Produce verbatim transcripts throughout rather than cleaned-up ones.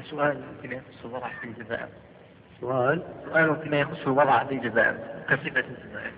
سؤال فيما يخص الوضع في الجزائر. سؤال سؤال فيما يخص الوضع في الجزائر كصفة الجزائر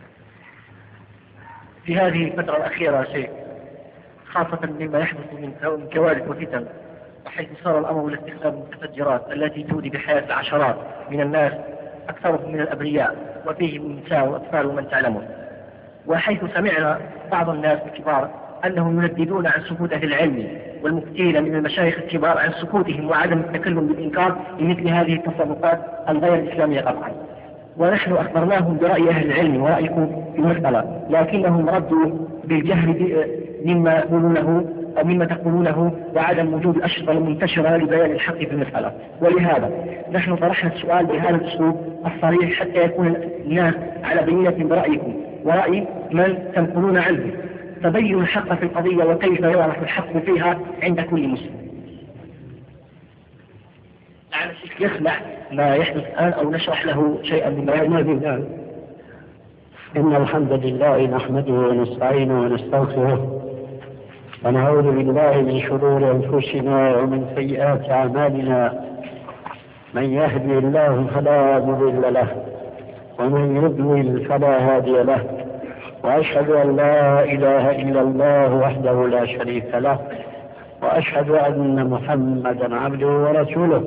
في هذه الفترة الأخيرة شيء، خاصة مما يحدث من كوارث وفتن، وحيث صار الأمر لاستخدام المتفجرات التي تودي بحياة العشرات من الناس أكثرهم من الأبرياء وفيهم النساء والأطفال ومن تعلمون. وحيث سمعنا بعض الناس الكبار أنهم ينددون عن سكوت أهل العلم والمفتين من المشايخ الكبار عن سكوتهم وعدم التكلم بالإنكار لمثل هذه التصرفات الغير الإسلامية قطعا. ونحن أخبرناهم برأي أهل العلم ورأيكم في المسألة، لكنهم ردوا بالجهل مما يقولونه أو مما تقولونه وعدم وجود الأشرطة المنتشرة لبيان الحق في المسألة. ولهذا نحن طرحنا السؤال بهذا الأسلوب الصريح حتى يكون الناس على بينة برأيكم ورأي من تنقلون عنه، تبين الحق في القضية وكيف يعرف الحق فيها عند كل مسلم. لعل الشيخ يسمع ما يحدث الآن أو نشرح له شيئا مما يحدث الآن. إن الحمد لله نحمده ونستعينه ونستغفره ونعوذ بالله من شرور أنفسنا ومن سيئات أعمالنا، من يهدي الله فلا مضل له ومن يضلل فلا هادي له، وأشهد أن لا إله إلا الله وحده لا شريك له، وأشهد أن محمدا عبده ورسوله.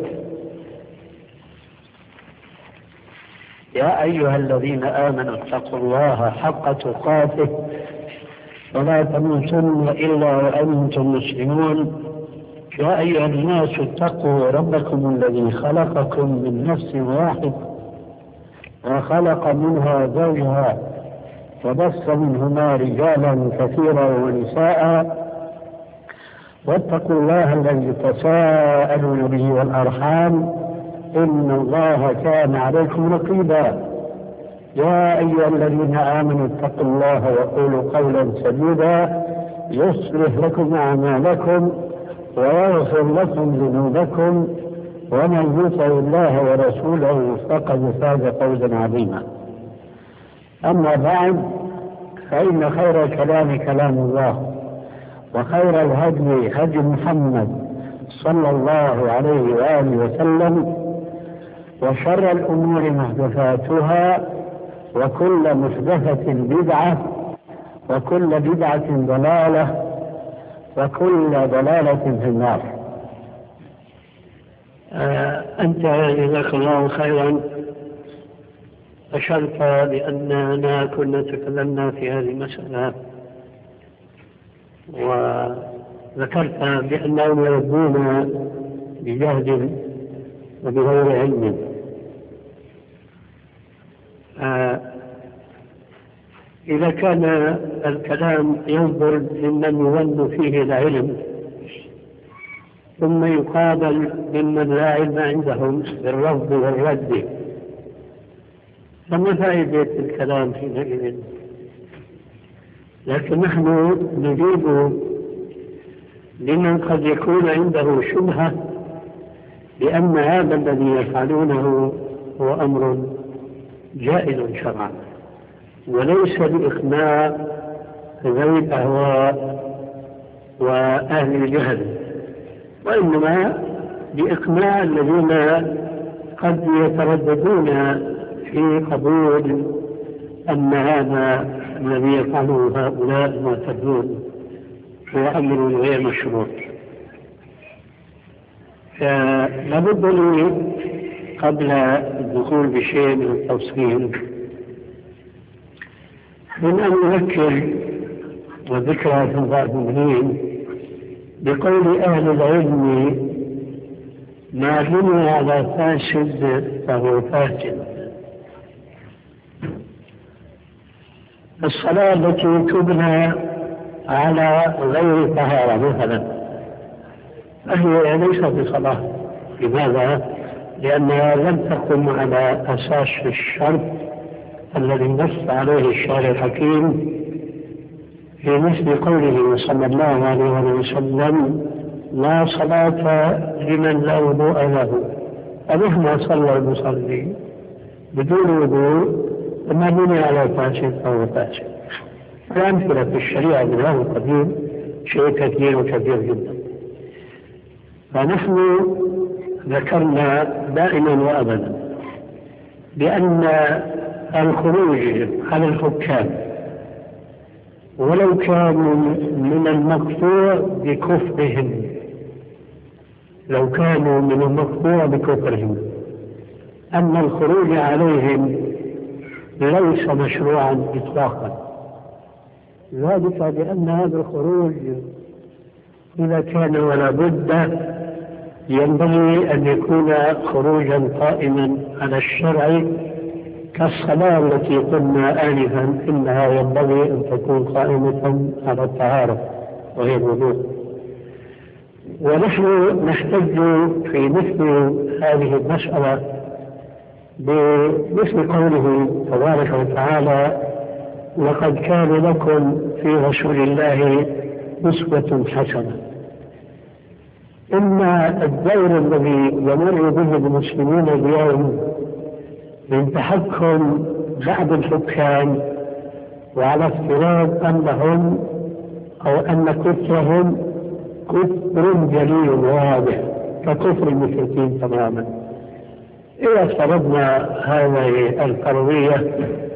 يا أيها الذين آمنوا اتقوا الله حق تقاته ولا تموتن إلا وأنتم مسلمون. يا أيها الناس اتقوا ربكم الذي خلقكم من نفس واحد وخلق منها زوجها وبث منهما رجالا كثيرا ونساء، واتقوا الله الذي تساءلون به والأرحام إن الله كان عليكم رقيبا. يا أيها الذين آمنوا اتقوا الله وقولوا قولا سديدا يصلح لكم أعمالكم ويغفر لكم ذنوبكم، ومن يطع الله ورسوله فقد فاز فوزا عظيما. أما بعد، فإن خير الكلام كلام الله، وخير الهدي هدي محمد صلى الله عليه وآله وسلم، وشر الأمور محدثاتها، وكل محدثة بدعة، وكل بدعة ضلالة، وكل ضلالة في النار. آه أنت جزاك الله خيرا أشرت بأننا كنا تكلمنا في هذه المسألة، وذكرت بأنهم يردون بجهد وبغير علم. آه إذا كان الكلام ينظر ممن يظن فيه العلم ثم يقابل ممن لا علم عندهم بالرفض والرد، فما فائدة الكلام حينئذ؟ لكن نحن نجيب لمن قد يكون عنده شبهة بأن هذا الذي يفعلونه هو أمر جائز شرعا، وليس لإقناع ذوي الأهواء وأهل الجهل، وإنما لإقناع الذين قد يترددون في قبول أن هذا الذي يفعله هؤلاء المعتدون هو أمر غير مشروع. فلابد لي قبل الدخول بشيء من التفصيل من أن نذكر وذكرى في الظالمين بقول أهل العلم: ما بني على فاسد فهو فاسد. الصلاة التي تبنى على غير طهارة مثلا فهي ليست بصلاة. لماذا؟ لأنها لم تقم على أساس الشرط الذي نص عليه الشارع الحكيم في مثل قوله صلى الله عليه وسلم: لا صلاة لمن لا وضوء له. فمهما صلى المصلي بدون وضوء وما بني على فاسد فهو فاسد. الأمثلة في الشريعة من هذا القبيل شيء كثير وكثير جدا. فنحن ذكرنا دائما وأبدا بأن الخروج على الحكام ولو كانوا من المقطوع بكفرهم لو كانوا من المقطوع بكفرهم أن الخروج عليهم ليس مشروعا إطلاقا، ذلك لأن هذا الخروج إذا كان ولا بد ينبغي أن يكون خروجا قائما على الشرع كالصلاة التي قلنا آنفا إنها ينبغي أن تكون قائمة على الطهارة وهي الوضوء. ونحن نحتج في مثل هذه المسألة بمثل قوله تبارك وتعالى: لقد كان لكم في رسول الله أسوة حسنة. إن الدور الذي يمر به المسلمون اليوم من تحكم بعض الحكام وعلى افتراض أنهم أو أن كفرهم كفر جليل واضح ككفر المشركين تماما. إذا افترضنا هذه الفرضية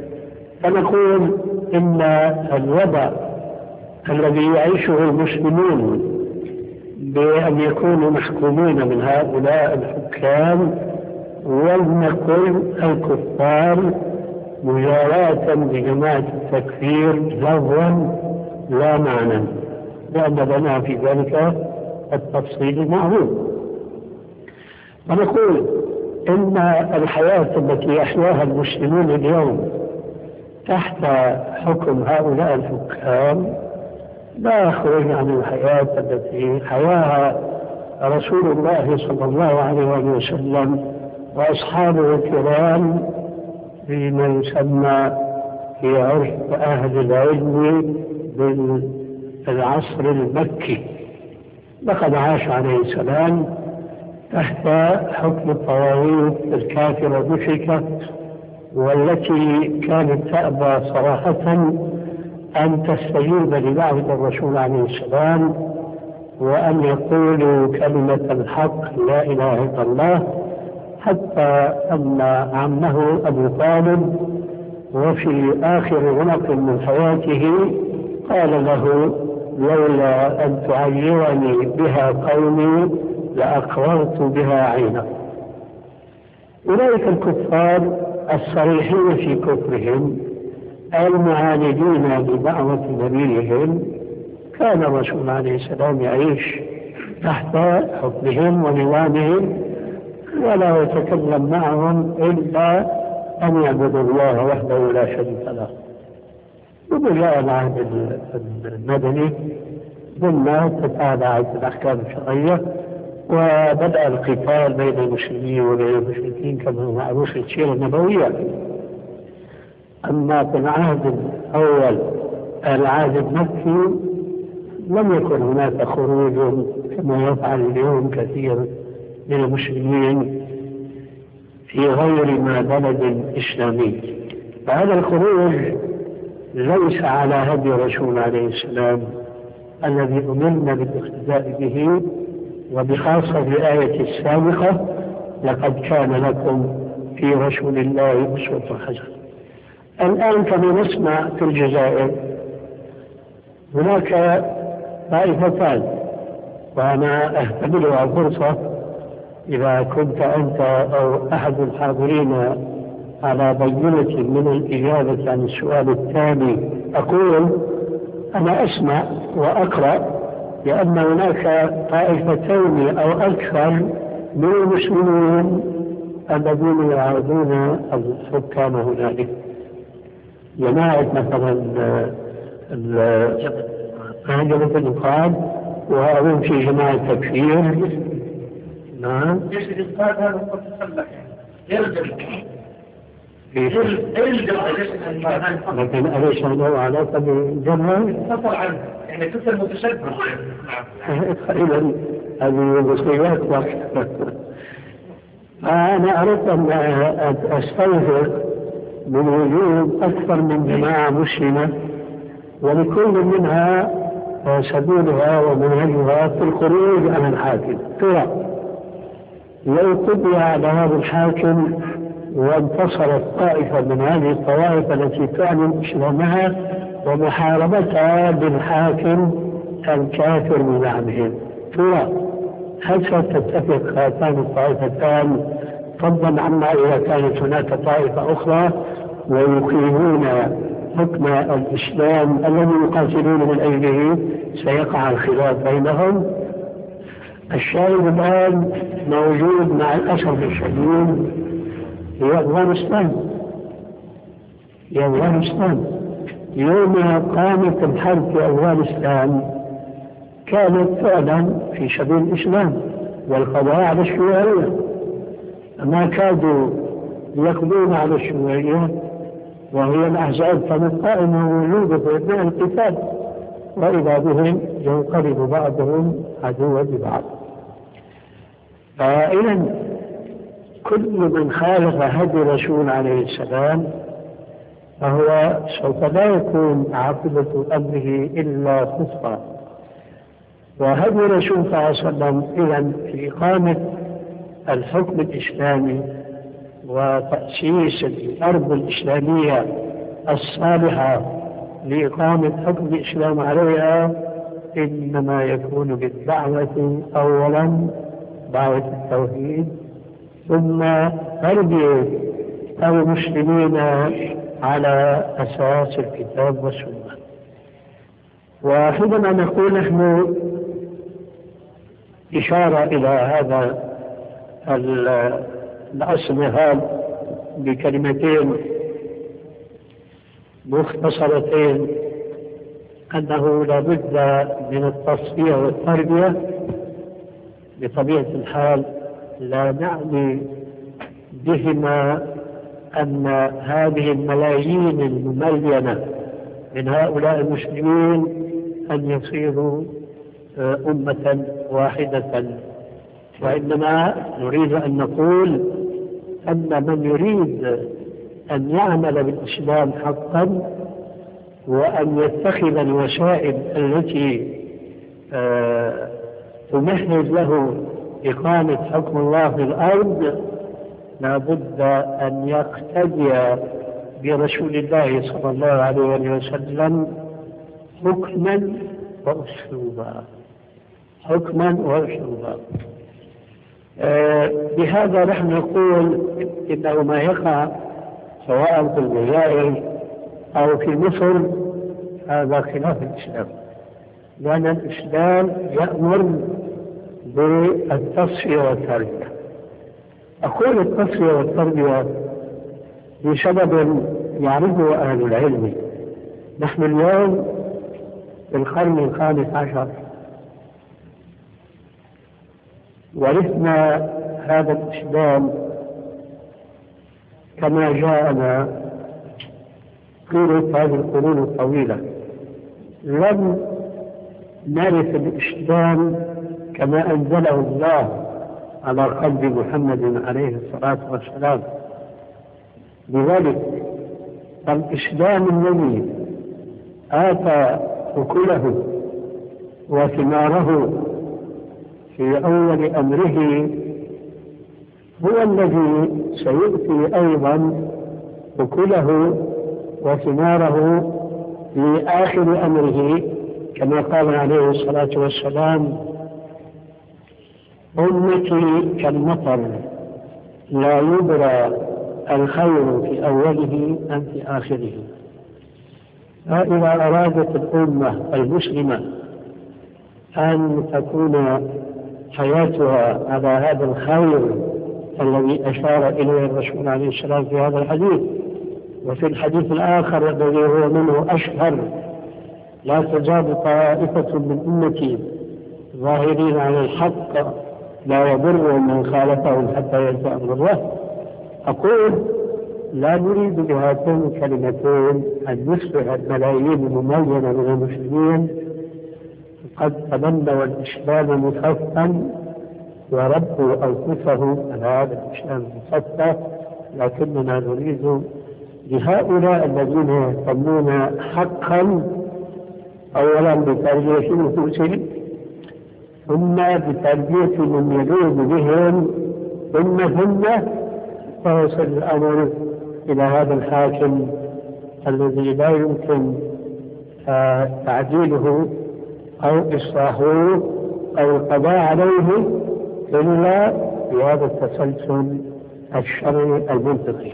فنقول إن الوضع الذي يعيشه المسلمون بأن يكونوا محكومين من هؤلاء الحكام ولنقل الكفار مجاراة لجماعة التكفير لغوا لا معنى، لأن لنا في ذلك التفصيل المعروف. ونقول إن الحياة التي يحياها المسلمون اليوم تحت حكم هؤلاء الحكام لا يخرج عن الحياة التي حياها رسول الله صلى الله عليه وسلم وأصحابه الكرام فيما يسمى في عرف أهل العلم بالعصر المكي. لقد عاش عليه السلام تحت حكم الطواغيت الكافرة المشركة والتي كانت تأبى صراحة أن تستجيب لدعوة الرسول عليه السلام وأن يقولوا كلمة الحق لا إله إلا الله، حتى أن عمه أبو طالب وفي آخر غلق من حياته قال له: لولا أن تعيرني بها قومي لأقررت بها عينك. أولئك الكفار الصريحين في كفرهم المعاندين بدعوة نبيهم كان الرسول عليه السلام يعيش تحت حكمهم ونظامهم ولا يتكلم معهم إلا أن يعبدوا الله وحده لا شريك له. وبجاء العهد المدني ثم تتابعت الأحكام الشرعية وبدأ القتال بين المسلمين وبين المشركين كما هو معروف في السيرة النبوية. أما في العهد الأول العهد المكي لم يكن هناك خروج كما يفعل اليوم كثير من المسلمين في غير ما بلد إسلامي. فهذا الخروج ليس على هدي الرسول عليه السلام الذي أمرنا بالاقتداء به، وبخاصة في الآية السابقة: لقد كان لكم في رسول الله أسوة حسنة. الآن كما نسمع في الجزائر هناك طائفتان، وأنا أهتبلها فرصة إذا كنت أنت أو أحد الحاضرين على بينة من الإجابة عن السؤال الثاني أقول أنا أسمع وأقرأ لأن هناك طائفتين أو أكثر من المسلمين الذين يعارضون الحكام هنالك. جماعة مثلا جبهة الإنقاذ وأظن في جماعة تكفير. نعم. ليش الإنقاذ هذا متصلح يرجع يرجع لكن أليس له علاقة بالجبهة؟ تصل عنه يعني تصل متشدد. إذا هذه مصيبات. أنا أردت أن أستوفر من وجود أكثر من جماعة مسلمة ولكل منها سبيلها ومنهجها في الخروج عن الحاكم. ترى لو قضي على هذا الحاكم وانتصرت طائفة من هذه الطوائف التي تعلن إسلامها ومحاربتها بالحاكم الكافر بزعمهم، ترى هل ستتفق هاتان الطائفتان فضلا عما إذا كانت هناك طائفة أخرى ويقيمون حكم الإسلام الذي يقاتلون من أجله؟ سيقع الخلاف بينهم. الشاهد الآن موجود مع الأسف الشديد في أفغانستان. في أفغانستان يوم قامت الحرب في أفغانستان كانت فعلا في سبيل الإسلام والقضاء على الشيوعية، ما كادوا يقضون على الشيوعية وهي الأحزاب كانت قائمة وجودة في أثناء القتال، وإذا بهم ينقلب بعضهم عدوا لبعض. فإذا كل من خالف هدي الرسول عليه السلام فهو سوف لا يكون عاقبة أمره إلا خسرا. وهدي الرسول صلى الله عليه وسلم إذا في إقامة الحكم الإسلامي وتأسيس الأرض الإسلامية الصالحة لإقامة حكم الإسلام عليها إنما يكون بالدعوة أولا، دعوة التوحيد، ثم تربية المسلمين على أساس الكتاب والسنة. وحينما نقول نحن إشارة إلى هذا الأصل هذا بكلمتين مختصرتين أنه لابد من التصفية والتربية، بطبيعة الحال لا نعني بهما أن هذه الملايين المملينة من هؤلاء المسلمين أن يصيروا أمة واحدة، وإنما نريد أن نقول أن من يريد أن يعمل بالإسلام حقا وأن يتخذ الوسائل التي تمهد له إقامة حكم الله في الأرض لا بد أن يقتدي برسول الله صلى الله عليه وسلم حكما وأسلوبا، حكما وأسلوبا. آه بهذا نحن نقول إنه ما يقع سواء في الجزائر أو في مصر هذا خلاف الإسلام، لأن الإسلام يأمر بالتصفية والتربية. أقول التصفية والتربية بسبب يعرفه أهل العلم. نحن اليوم في القرن الخامس عشر ورثنا هذا الإسلام كما جاءنا طيلة هذه القرون الطويلة. لم نرث الإسلام كما أنزله الله على قلب محمد عليه الصلاة والسلام. لذلك الإسلام الذي آتى أكله وثماره في أول أمره هو الذي سيؤتي أيضا أكله وثماره في آخر أمره، كما قال عليه الصلاة والسلام: أمتي كالمطر لا يبرى الخير في أوله أم في آخره. فإذا أرادت الأمة المسلمة أن تكون حياتها على هذا الخير الذي أشار إليه الرسول عليه السلام في هذا الحديث، وفي الحديث الآخر الذي هو منه أشهر: لا تزال طائفة من أمتي ظاهرين على الحق لا يضرهم من خالفهم حتى يأتي أمر الله. أقول لا نريد بهاتين الكلمتين أن نصبح الملايين المميزة من المسلمين قد تبنوا الإسلام مخفا وربوا أنفسهم على هذا الإسلام المخفى، لكننا نريد لهؤلاء الذين يهتمون حقا أولا بتربية نفوسهم ثم بتربية من يلوذ بهم ثم ثم فوصل الأمر إلى هذا الحاكم الذي لا يمكن تعديله أو إصلاحه أو القضاء عليه إلا بهذا التسلسل الشرعي المنطقي.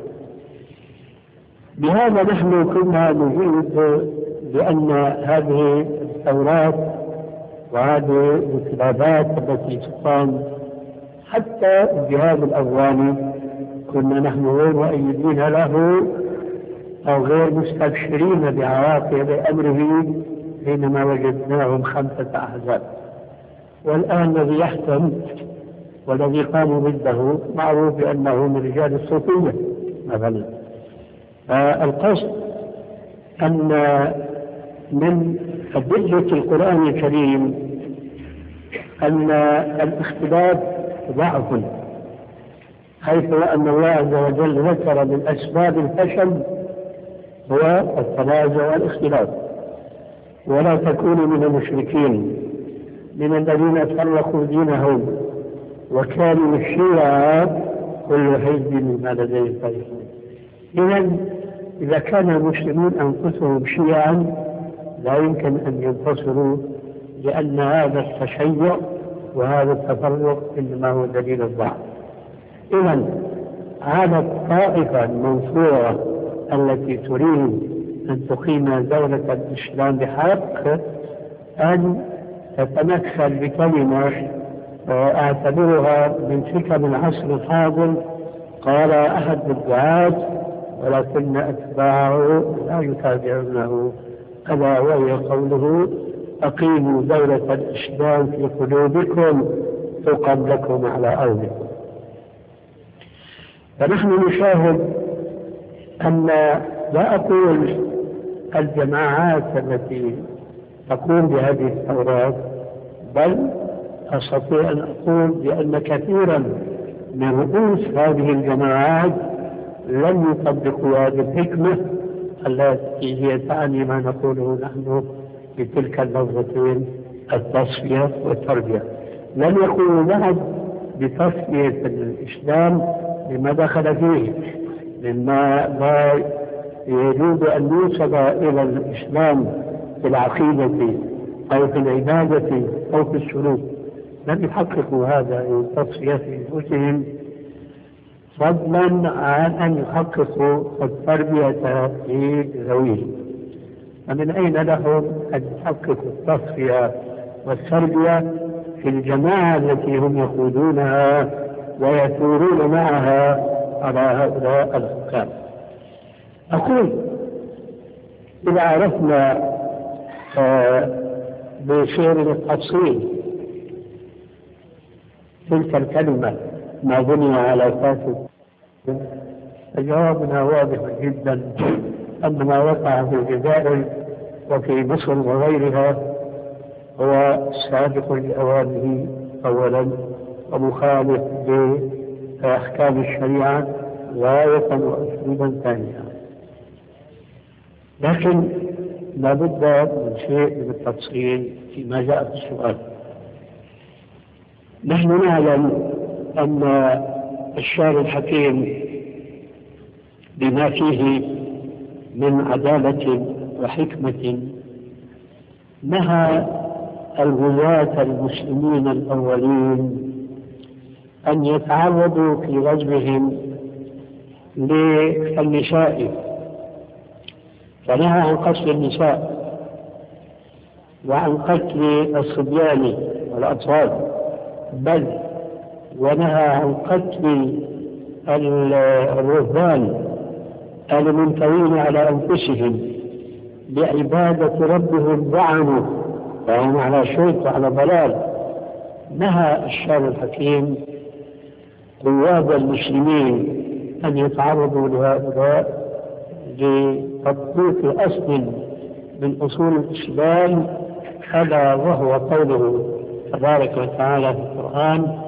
بهذا نحن كنا نجيب بأن هذه الثورات وهذه الانقلابات التي تقام حتى الجهاد الأفغاني كنا نحن غير مؤيدين له أو غير مستبشرين بعواقب أمره حينما وجدناهم خمسة أحزاب، والآن الذي يحكم والذي قاموا ضده معروف بأنه من رجال الصوفية مثلا. فالقصد أن من أدلة القرآن الكريم أن الاختلاف ضعف، حيث أن الله عز وجل ذكر من أسباب الفشل هو التنازع والاختلاف. ولا تكونوا من المشركين من الذين فرقوا دينهم وكانوا الشيعة كل حزب بما لديهم فرحون. إذا إذا كان المسلمون أنفسهم شيعا لا يمكن أن ينتصروا، لأن هذا التشيع وهذا التفرق إنما هو دليل الضعف. إذا هذا الطائفة المنصورة التي تريد أن تقيم دولة الإسلام بحق أن تتمثل بكلمة أعتبرها من حكم العصر الحاضر قال أحد الدعاة ولكن أتباعه لا يتابعونه، ألا وهي قوله أقيموا دولة الإسلام في قلوبكم تقم لكم على أرضكم. فنحن نشاهد أن لا أقول الجماعات التي تقوم بهذه الثورات، بل أستطيع أن أقول بأن كثيرا من رؤوس هذه الجماعات لم يطبقوا هذه الحكمة التي هي تعني ما نقوله نحن بتلك اللفظتين التصفية والتربية. لم يقولوا بعد بتصفية الإسلام لما دخل فيه مما لا يجوز أن يوصل إلى الإسلام في العقيدة أو في العبادة أو في السلوك. لم يحققوا هذا التصفية في أنفسهم، فضلا عن أن يحققوا التربية في ذويهم. فمن أين لهم أن يحققوا التصفية والتربية في الجماعة التي هم يقودونها ويثورون معها على هؤلاء الحكام؟ أقول إذا عرفنا بشير التفصيل تلك الكلمة ما بني على فاسد، فجوابنا واضح جدا أن ما وقع في الجزائر وفي مصر وغيرها هو سابق لأوانه أولا ومخالف لأحكام الشريعة غاية وأسلوبا ثانيا. لكن لابد من شيء من التفصيل فيما جاء في السؤال. نحن نعلم أن الشارع الحكيم بما فيه من عدالة وحكمة نهى الغزاة المسلمين الأولين أن يتعرضوا في غزوهم للنساء، فنهى عن قتل النساء وعن قتل الصبيان والأطفال، بل ونهى عن قتل الرهبان المنكرين على أنفسهم بعبادة ربهم زعموا وهم على شرك وعلى ضلال. نهى الشارع الحكيم قواد المسلمين أن يتعرضوا لهؤلاء لتطبيق أصل من أصول الإسلام، ألا وهو قوله تبارك وتعالى في القرآن: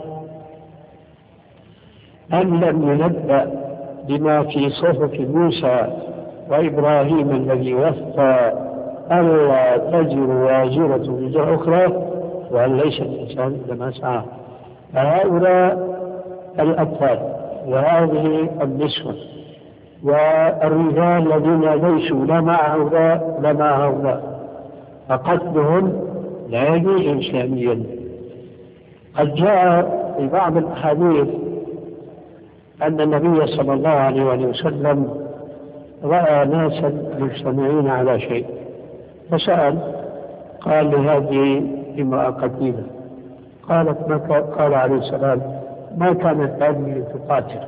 أم لم ينبأ بما في صحف موسى وإبراهيم الذي وفى ألا تزر واجرة وزر أخرى وأن ليس الإنسان إلا ما سعى. فهؤلاء الأطفال وهذه النسوة والرجال الذين ليسوا لا مع هؤلاء لا مع هؤلاء، فقتلهم لا يجوز إسلاميا. قد جاء في بعض الأحاديث أن النبي صلى الله عليه وسلم رأى ناسا مجتمعين على شيء فسأل، قال لهذه امرأة قتيلة، قالت ما قال عليه السلام ما كانت هذه تقاتل.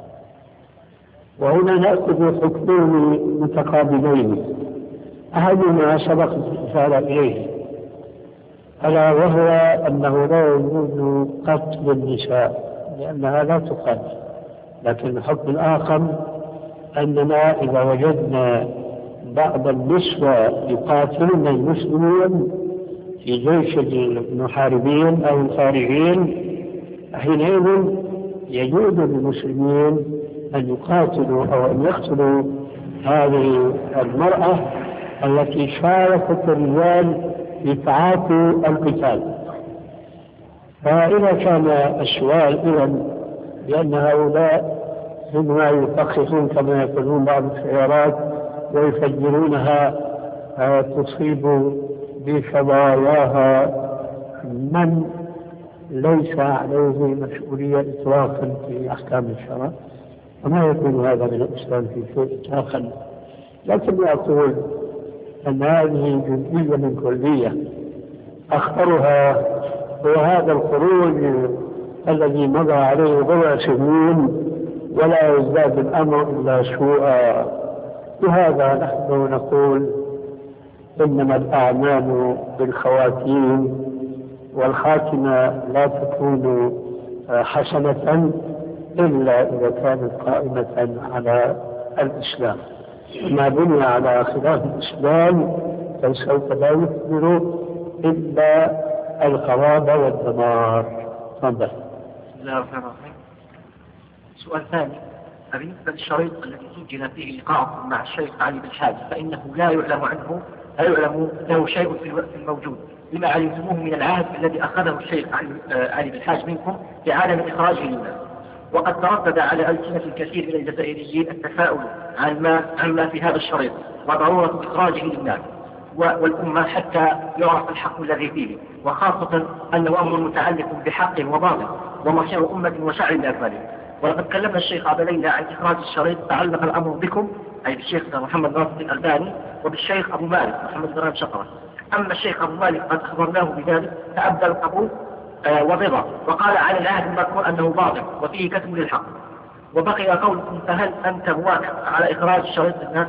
وهنا نأخذ حكمين متقابلين، أحدهما سبق الإشارة إليه ألا وهو أنه لا يجوز قتل النساء لأنها لا تقاتل، لكن الحكم الآخر أننا إذا وجدنا بعض النسوة يقاتلن المسلمين في جيش المحاربين أو الخارجين، حينئذ يجوز للمسلمين أن يقاتلوا أو أن يقتلوا هذه المرأة التي شاركت الرجال في تعاطي القتال. فإذا كان السؤال إذن لأن هؤلاء مما يفخخون كما يقولون بعض السيارات ويفجرونها تصيب بشظاياها من ليس عليه مسؤولية إطلاقا في أحكام الشرع، وما يكون هذا من الإسلام في شيء إطلاقا. لكن أقول أن هذه جزئية من كلية أخطرها هو هذا الخروج الذي مضى عليه بضع سنين ولا يزداد الأمر إلا سوءا. لهذا نحن نقول إنما الأعمال بالخواتيم، والخاتمة لا تكون حسنة إلا إذا كانت قائمة على الإسلام. ما بني على خلاف الإسلام فسوف لا يثمر إلا الخراب والدمار. تفضل. بسم الله الرحمن الرحيم. سؤال ثاني، بالنسبة للشريط الذي سجل فيه لقاءكم مع الشيخ علي بالحاج فإنه لا يعلم عنه لا يعلم له شيء في الوقت الموجود، لما علمتموه من العهد الذي أخذه الشيخ علي بالحاج منكم بعدم إخراجه للناس. وقد تردد على ألسنة الكثير من الجزائريين التساؤل عن ما عما في هذا الشريط وضرورة إخراجه للناس والأمة حتى يعرف الحق الذي فيه، وخاصة أنه أمر متعلق بحق وباطل ومصير أمة وشعب بأكمله. ولقد كلمنا الشيخ أبا ليلى عن إخراج الشريط تعلق الأمر بكم، أي بالشيخ محمد ناصر الألباني وبالشيخ أبو مالك محمد بن شقرة. أما الشيخ أبو مالك قد أخبرناه بذلك فأبدى القبول آه وضبط، وقال على العهد المذكور أنه باطل وفيه كتم للحق. وبقي قولكم، فهل أنت موافق على إخراج الشريط للناس؟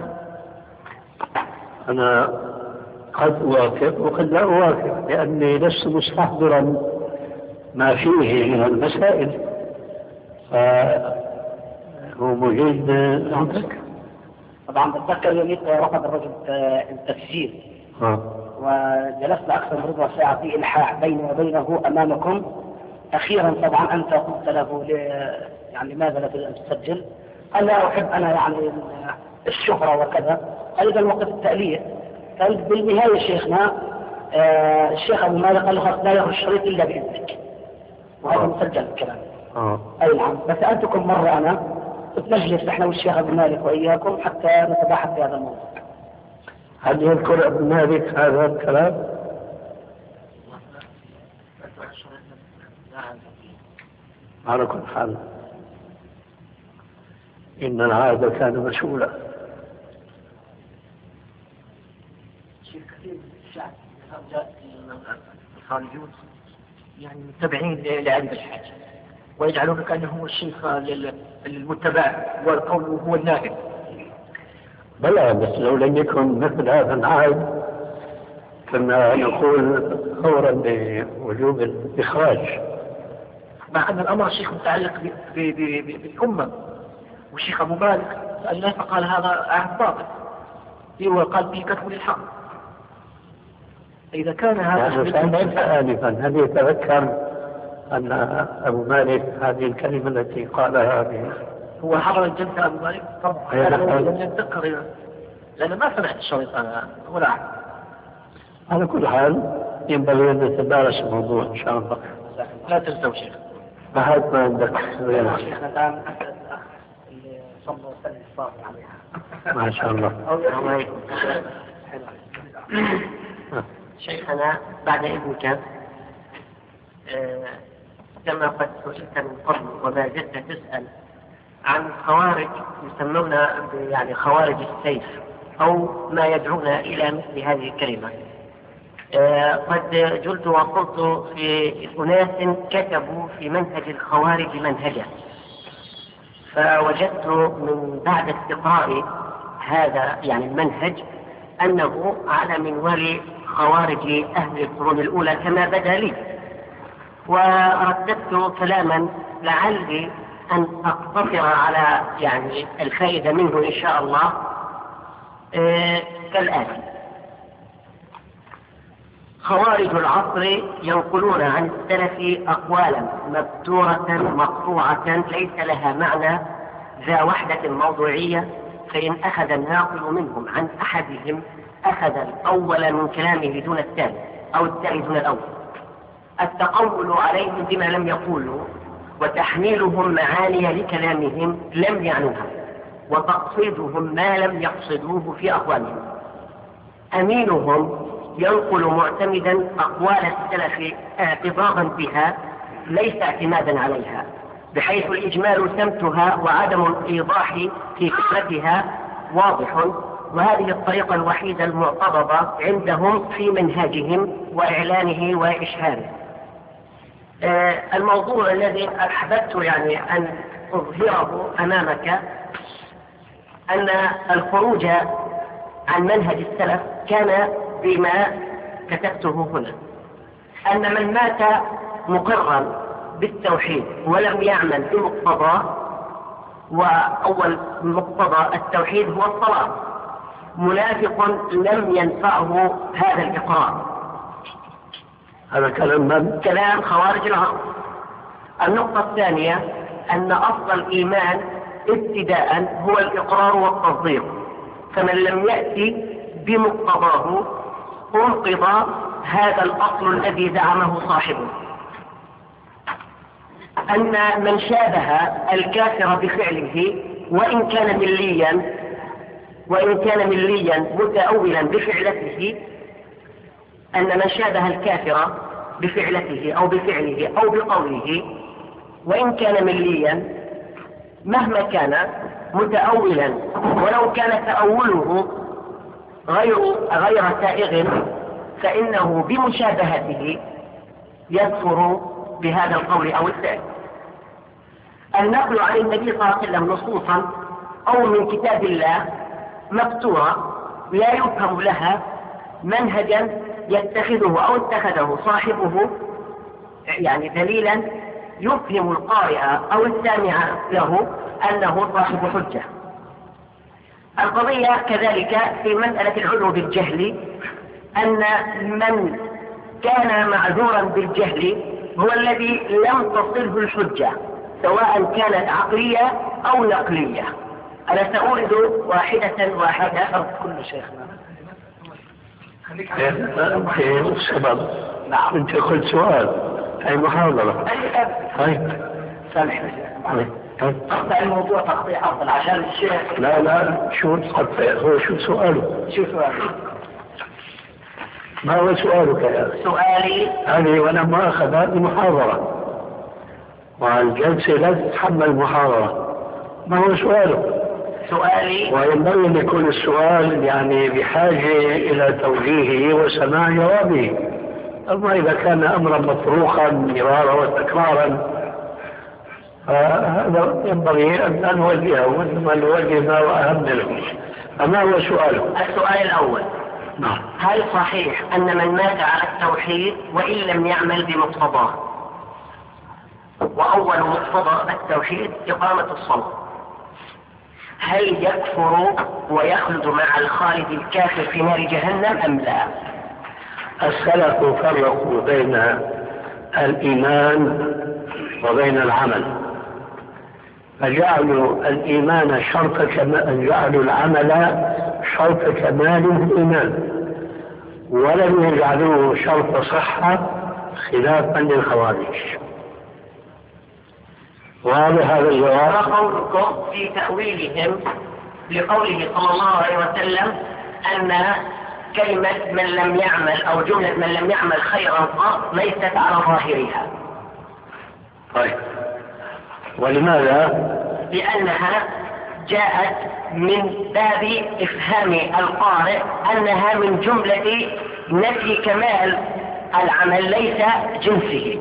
أنا قد أوافق وقد لا أوافق لأني لست مستحضرا ما فيه من المسائل، فهو مجيد عندك. طبعا بتذكر يوميت رفض الرجل التسجيل وجلست أكثر من ربع ساعة في إلحاح بيني وبينه أمامكم. أخيرا طبعا أنت قلت له يعني لماذا لا تسجل؟ قال لا أحب أنا يعني الشهرة وكذا، أيضا وقت التأليف. بالنهاية شيخنا آه الشيخ أبو مالك قال له لا يخرج الشريط إلا بإذنك، وهذا مسجل الكلام. آه. أي نعم. فسألتكم مرة أنا كنت نجلس نحن والشيخ أبو مالك وإياكم حتى نتباحث في هذا الموضوع. هل يذكر ابن مالك هذا الكلام؟ على كل حال إن العهد كان مسؤولا. كثير من الشعب الخارجون يعني متبعين لعلي بالحاج ويجعلون كأنه هو الشيخ المتبع والقول هو النائب. بلى، بس لو لم يكن مثل هذا العهد كنا نقول فورا بوجوب الإخراج، مع أن الأمر الشيخ متعلق بالأمة. والشيخ أبو مالك سألناه فقال هذا عهد باطل وقال فيه كتب للحق. إذا كان هذا آنفا هل يتذكر أن أبو مالك هذه الكلمة التي قالها به هو حضر الجلسة أبو مالك؟ طبعا لم يتذكر لأن ما سمعت الشريط أنا ولا أحد. على كل حال ينبغي أن نتدارس الموضوع إن شاء الله. لا تنسوا شيخ. بعد ما عندك غيرها. شيخنا الآن أسأل الأخ اللي صلى وسلم الصافي عليها. ما شاء الله. شيخنا بعد إذنك، آه كما قد سئلت من قبل وما زلت تسأل عن خوارج يسمون يعني خوارج السيف أو ما يدعون إلى مثل هذه الكلمة. آه قد جلت وقلت في أناس كتبوا في منهج الخوارج منهجا، فوجدت من بعد استقراء هذا يعني المنهج أنه على منوال خوارج أهل القرون الأولى كما بدا لي، ورددت كلاما لعلي أن أقتصر على يعني الفائدة منه إن شاء الله آه كالآتي: خوارج العصر ينقلون عن السلف أقوالا مبتورة مقطوعة ليس لها معنى ذا وحدة موضوعية، فإن أخذ الناقل منهم عن أحدهم أخذ الأول من كلامه دون الثاني أو الثاني دون الأول. التقول عليهم بما لم يقولوا وتحميلهم معاني لكلامهم لم يعنوها وتقصيدهم ما لم يقصدوه في أقوالهم. أمينهم ينقل معتمدا أقوال السلف اعتبارا بها ليس اعتمادا عليها، بحيث الإجمال سمتها وعدم الإيضاح في فكرتها واضح، وهذه الطريقة الوحيدة المعتبرة عندهم في منهاجهم وإعلانه وإشهاره. آه الموضوع الذي أحببت يعني أن أظهره أمامك أن الخروج عن منهج السلف كان بما كتبته هنا، أن من مات مقرا بالتوحيد ولم يعمل بمقتضاه، وأول مقتضى التوحيد هو الصلاة، منافق لم ينفعه هذا الإقرار. هذا كلام من؟ كلام خوارج العصر. النقطة الثانية أن أصل الإيمان ابتداء هو الإقرار والتصديق، فمن لم يأتي بمقتضاه انقض هذا الأصل الذي زعمه صاحبه. أن من شابه الكافر بفعله وإن كان مليا وإن كان مليا متأولا بفعلته، أن من شابه الكافر بفعلته أو بفعله أو بقوله وإن كان مليا مهما كان متأولا ولو كان تأوله غير غير سائغ، فإنه بمشابهته يكفر بهذا القول أو الفعل. النقل عن النبي صلى الله عليه وسلم نصوصا أو من كتاب الله مبتورة لا يفهم لها منهجا يتخذه أو اتخذه صاحبه يعني دليلا يفهم القارئ أو السامع له أنه صاحب حجة. القضية كذلك في مسألة العلو بالجهل، أن من كان معذورا بالجهل هو الذي لم تصله الحجة سواء كانت عقلية أو نقلية. أنا سأورد واحدة واحدة كل شيخنا. أنت السبب. نعم. أنت قلت سؤال أي محاضرة. طيب. سامحني. تقطع الموضوع تقطيع أفضل عشان الشيخ. لا لا شو تقطع، هو شو سؤاله؟ شو سؤاله؟ ما هو سؤالك يا أخي؟ سؤالي هذه وأنا ما أخذ هذه محاضرة، والجلسة لا تتحمل محاضرة. ما هو سؤالك؟ سؤالي وينبغي أن يكون السؤال يعني بحاجة إلى توجيهه وسماع جوابه. أما إذا كان أمرا مطروحا مرارا وتكرارا فهذا ينبغي أن لا نوجهه وإنما نوجه ما هو أهم منه. فما هو سؤاله؟ السؤال الأول: نعم. هل صحيح أن من مات على التوحيد وإن لم يعمل بمقتضاه، وأول مقتضى التوحيد إقامة الصلاة، هل يكفر ويخلد مع الخالد الكافر في نار جهنم أم لا؟ السلف فرقوا بين الإيمان وبين العمل، فجعلوا الإيمان شرط كمال، جعلوا العمل شرط كمال الإيمان، ولم يجعلوه شرط صحة خلافا للخوارج. واضح هذا الجواب؟ ما قولكم في تأويلهم لقوله صلى الله عليه وسلم أن كلمة من لم يعمل أو جملة من لم يعمل خيرا قط ليست على ظاهرها؟ طيب، ولماذا؟ لأنها جاءت من باب إفهام القارئ أنها من جملة نفي كمال العمل ليس جنسه.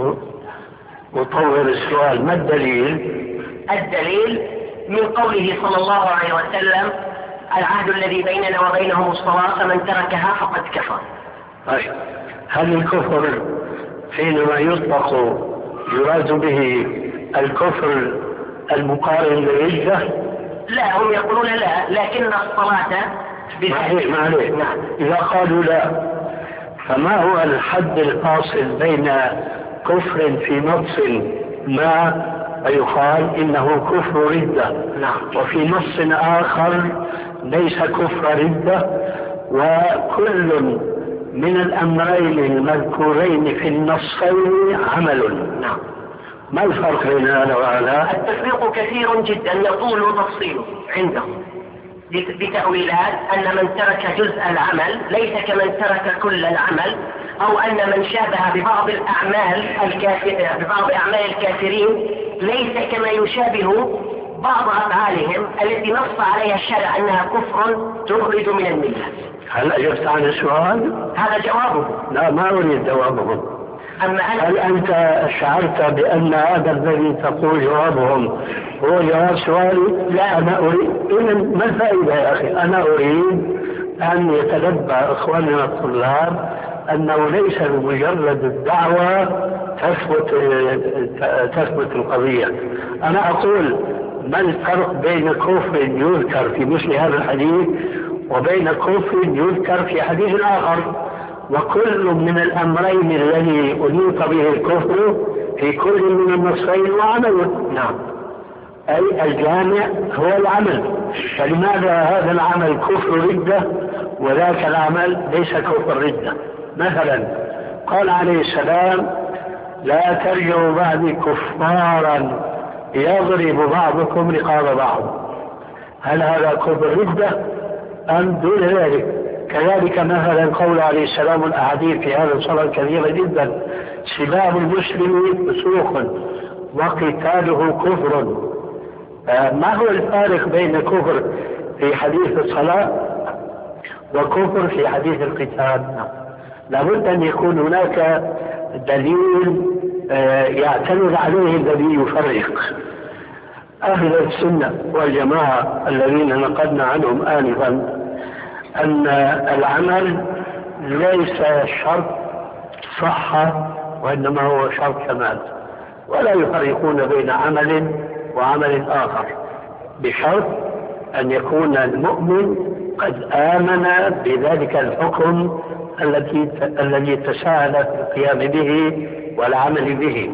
وطور السؤال، ما الدليل؟ الدليل من قوله صلى الله عليه وسلم العهد الذي بيننا وبينهم الصلاة فمن تركها فقد كفر. طيب، هل الكفر حينما يطلق يراد به الكفر المقارن للردة؟ لا، هم يقولون لا، لكن الصلاة معليه معليه نعم. إذا قالوا لا، فما هو الحد الفاصل بين كفر في نص ما ويقال إنه كفر ردة، نعم، وفي نص آخر ليس كفر ردة، وكل من الأمرين المذكورين في النصين عمل؟ نعم. ما الفرق بين هذا وهذا؟ التفريق كثير جدا يطول تفصيله عندهم بتأويلات أن من ترك جزء العمل ليس كمن ترك كل العمل، أو أن من شابه ببعض الأعمال الكافر ببعض أعمال الكافرين ليس كما يشابه بعض أفعالهم التي نص عليها الشرع أنها كفر تخرج من الملة. هل أجبت عن السؤال؟ هذا جوابه. لا، ما أريد جوابهم. أما هل أنت شعرت بأن هذا الذي تقول جوابهم هو جواب سؤالي؟ لا، أنا أريد. إذن ما الفائدة يا أخي؟ أنا أريد أن يتنبه إخواننا الطلاب أنه ليس بمجرد الدعوة تثبت تثبت القضية. أنا أقول ما الفرق بين كفر يذكر في مثل هذا الحديث وبين كفر يذكر في حديث آخر؟ وكل من الأمرين الذي أنيط به الكفر في كل من النصين وعمل. نعم، أي الجامع هو العمل. فلماذا هذا العمل كفر ردة وذاك العمل ليس كفر ردة؟ مثلا قال عليه السلام لا ترجعوا بعدي كفارا يضرب بعضكم رقاب بعض. هل هذا كفر ردة أم دون ذلك؟ كذلك مثلا قول عليه السلام الأحاديث في هذا الصلاة كثيرة جدا، سباب المسلم فسوق وقتاله كفر. ما هو الفارق بين كفر في حديث الصلاة وكفر في حديث القتال؟ لابد أن يكون هناك دليل يعتمد عليه الذي يفرق. أهل السنة والجماعة الذين نقلنا عنهم آنفا أن العمل ليس شرط صحة وإنما هو شرط كمال، ولا يفرقون بين عمل وعمل آخر، بشرط أن يكون المؤمن قد آمن بذلك الحكم الذي الذي تساهل في القيام به والعمل به.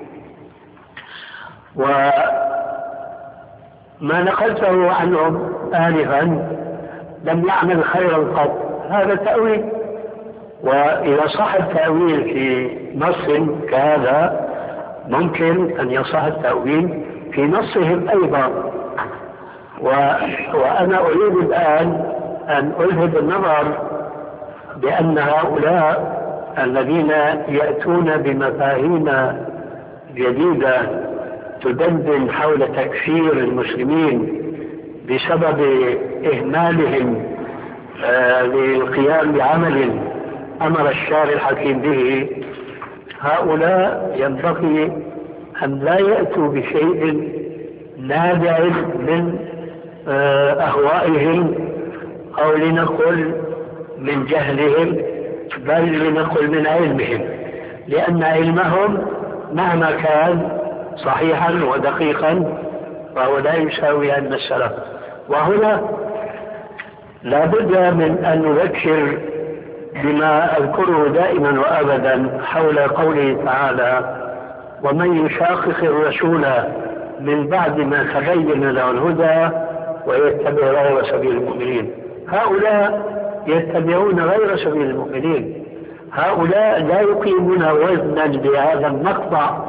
وما نقلته عنهم آنفا لم يعمل خيرا قط، هذا تأويل. وإذا صح التأويل في نص كهذا ممكن أن يصح التأويل في نصهم أيضا. و... وأنا أريد الآن أن ألهب النظر بأن هؤلاء الذين يأتون بمفاهيم جديدة تدندن حول تكفير المسلمين بسبب إهمالهم آه للقيام بعمل أمر الشارع الحكيم به، هؤلاء ينبغي أن لا يأتوا بشيء نابع من آه أهوائهم أو لنقل من جهلهم، بل لنقل من علمهم، لأن علمهم مهما كان صحيحا ودقيقا فهو لا يساوي علم السلف. وهنا لا بد من أن نذكر بما أذكره دائما وأبدا حول قوله تعالى ومن يشاقق الرسول من بعد ما تبين له الهدى ويتبع غير سبيل المؤمنين. هؤلاء يتبعون غير سبيل المؤمنين، هؤلاء لا يقيمون وزنا بهذا المقطع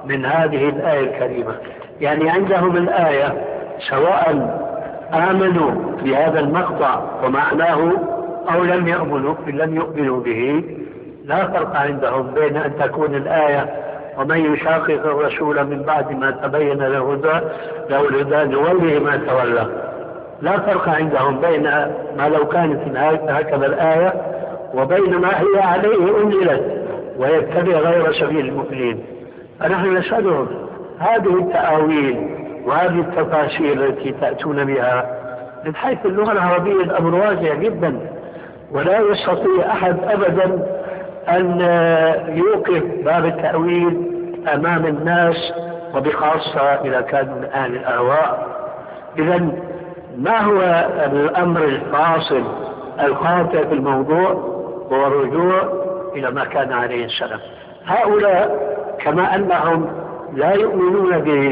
من هذه الآية الكريمة. يعني عندهم الآية سواء آمنوا بهذا المقطع ومعناه أو لم يؤمنوا لم يؤمنوا به، لا فرق عندهم بين أن تكون الآية ومن يشاقق الرسول من بعد ما تبين له الهدى له الهدى نوله ما تولى. لا فرق عندهم بين ما لو كانت هكذا الآية وبين ما هي عليه أنزلت ويتبع غير سبيل المؤمنين. فنحن نسألهم هذه التأويل وهذه التفاسير التي تأتون بها من حيث اللغة العربية الأمر واسع جدا، ولا يستطيع أحد أبدا أن يوقف باب التأويل أمام الناس، وبخاصة إذا كانوا من أهل الأهواء. إذا ما هو الأمر الفاصل القاطع في الموضوع؟ هو الرجوع إلى ما كان عليه السلام. هؤلاء كما أنهم لا يؤمنون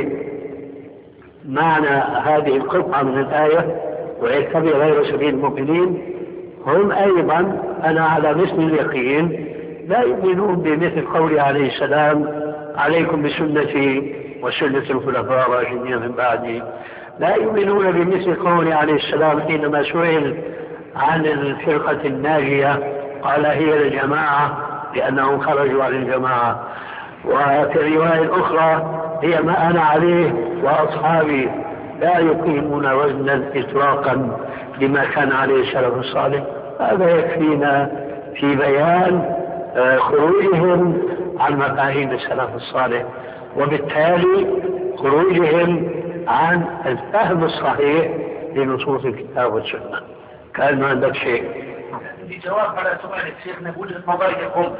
بمعنى هذه القطعة من الآية ويتبع غير سبيل المؤمنين، هم أيضا أنا على مثل اليقين لا يؤمنون بمثل قوله عليه السلام عليكم بسنتي وسنة الخلفاء الراشدين من بعدي. لا يؤمنون بمثل قوله عليه السلام حينما سئل عن الفرقة الناجية قال هي الجماعة لأنهم خرجوا عن الجماعة. وفي الرواية الأخرى هي ما أنا عليه وأصحابي. لا يقيمون وزنا إطلاقا لما كان عليه السلف الصالح. هذا يكفينا في بيان خروجهم عن مفاهيم السلف الصالح، وبالتالي خروجهم عن الفهم الصحيح لنصوص الكتاب والسنة. كان ما عندك شيء؟ الجواب على سؤال الشيخ نقول المضايق الخمس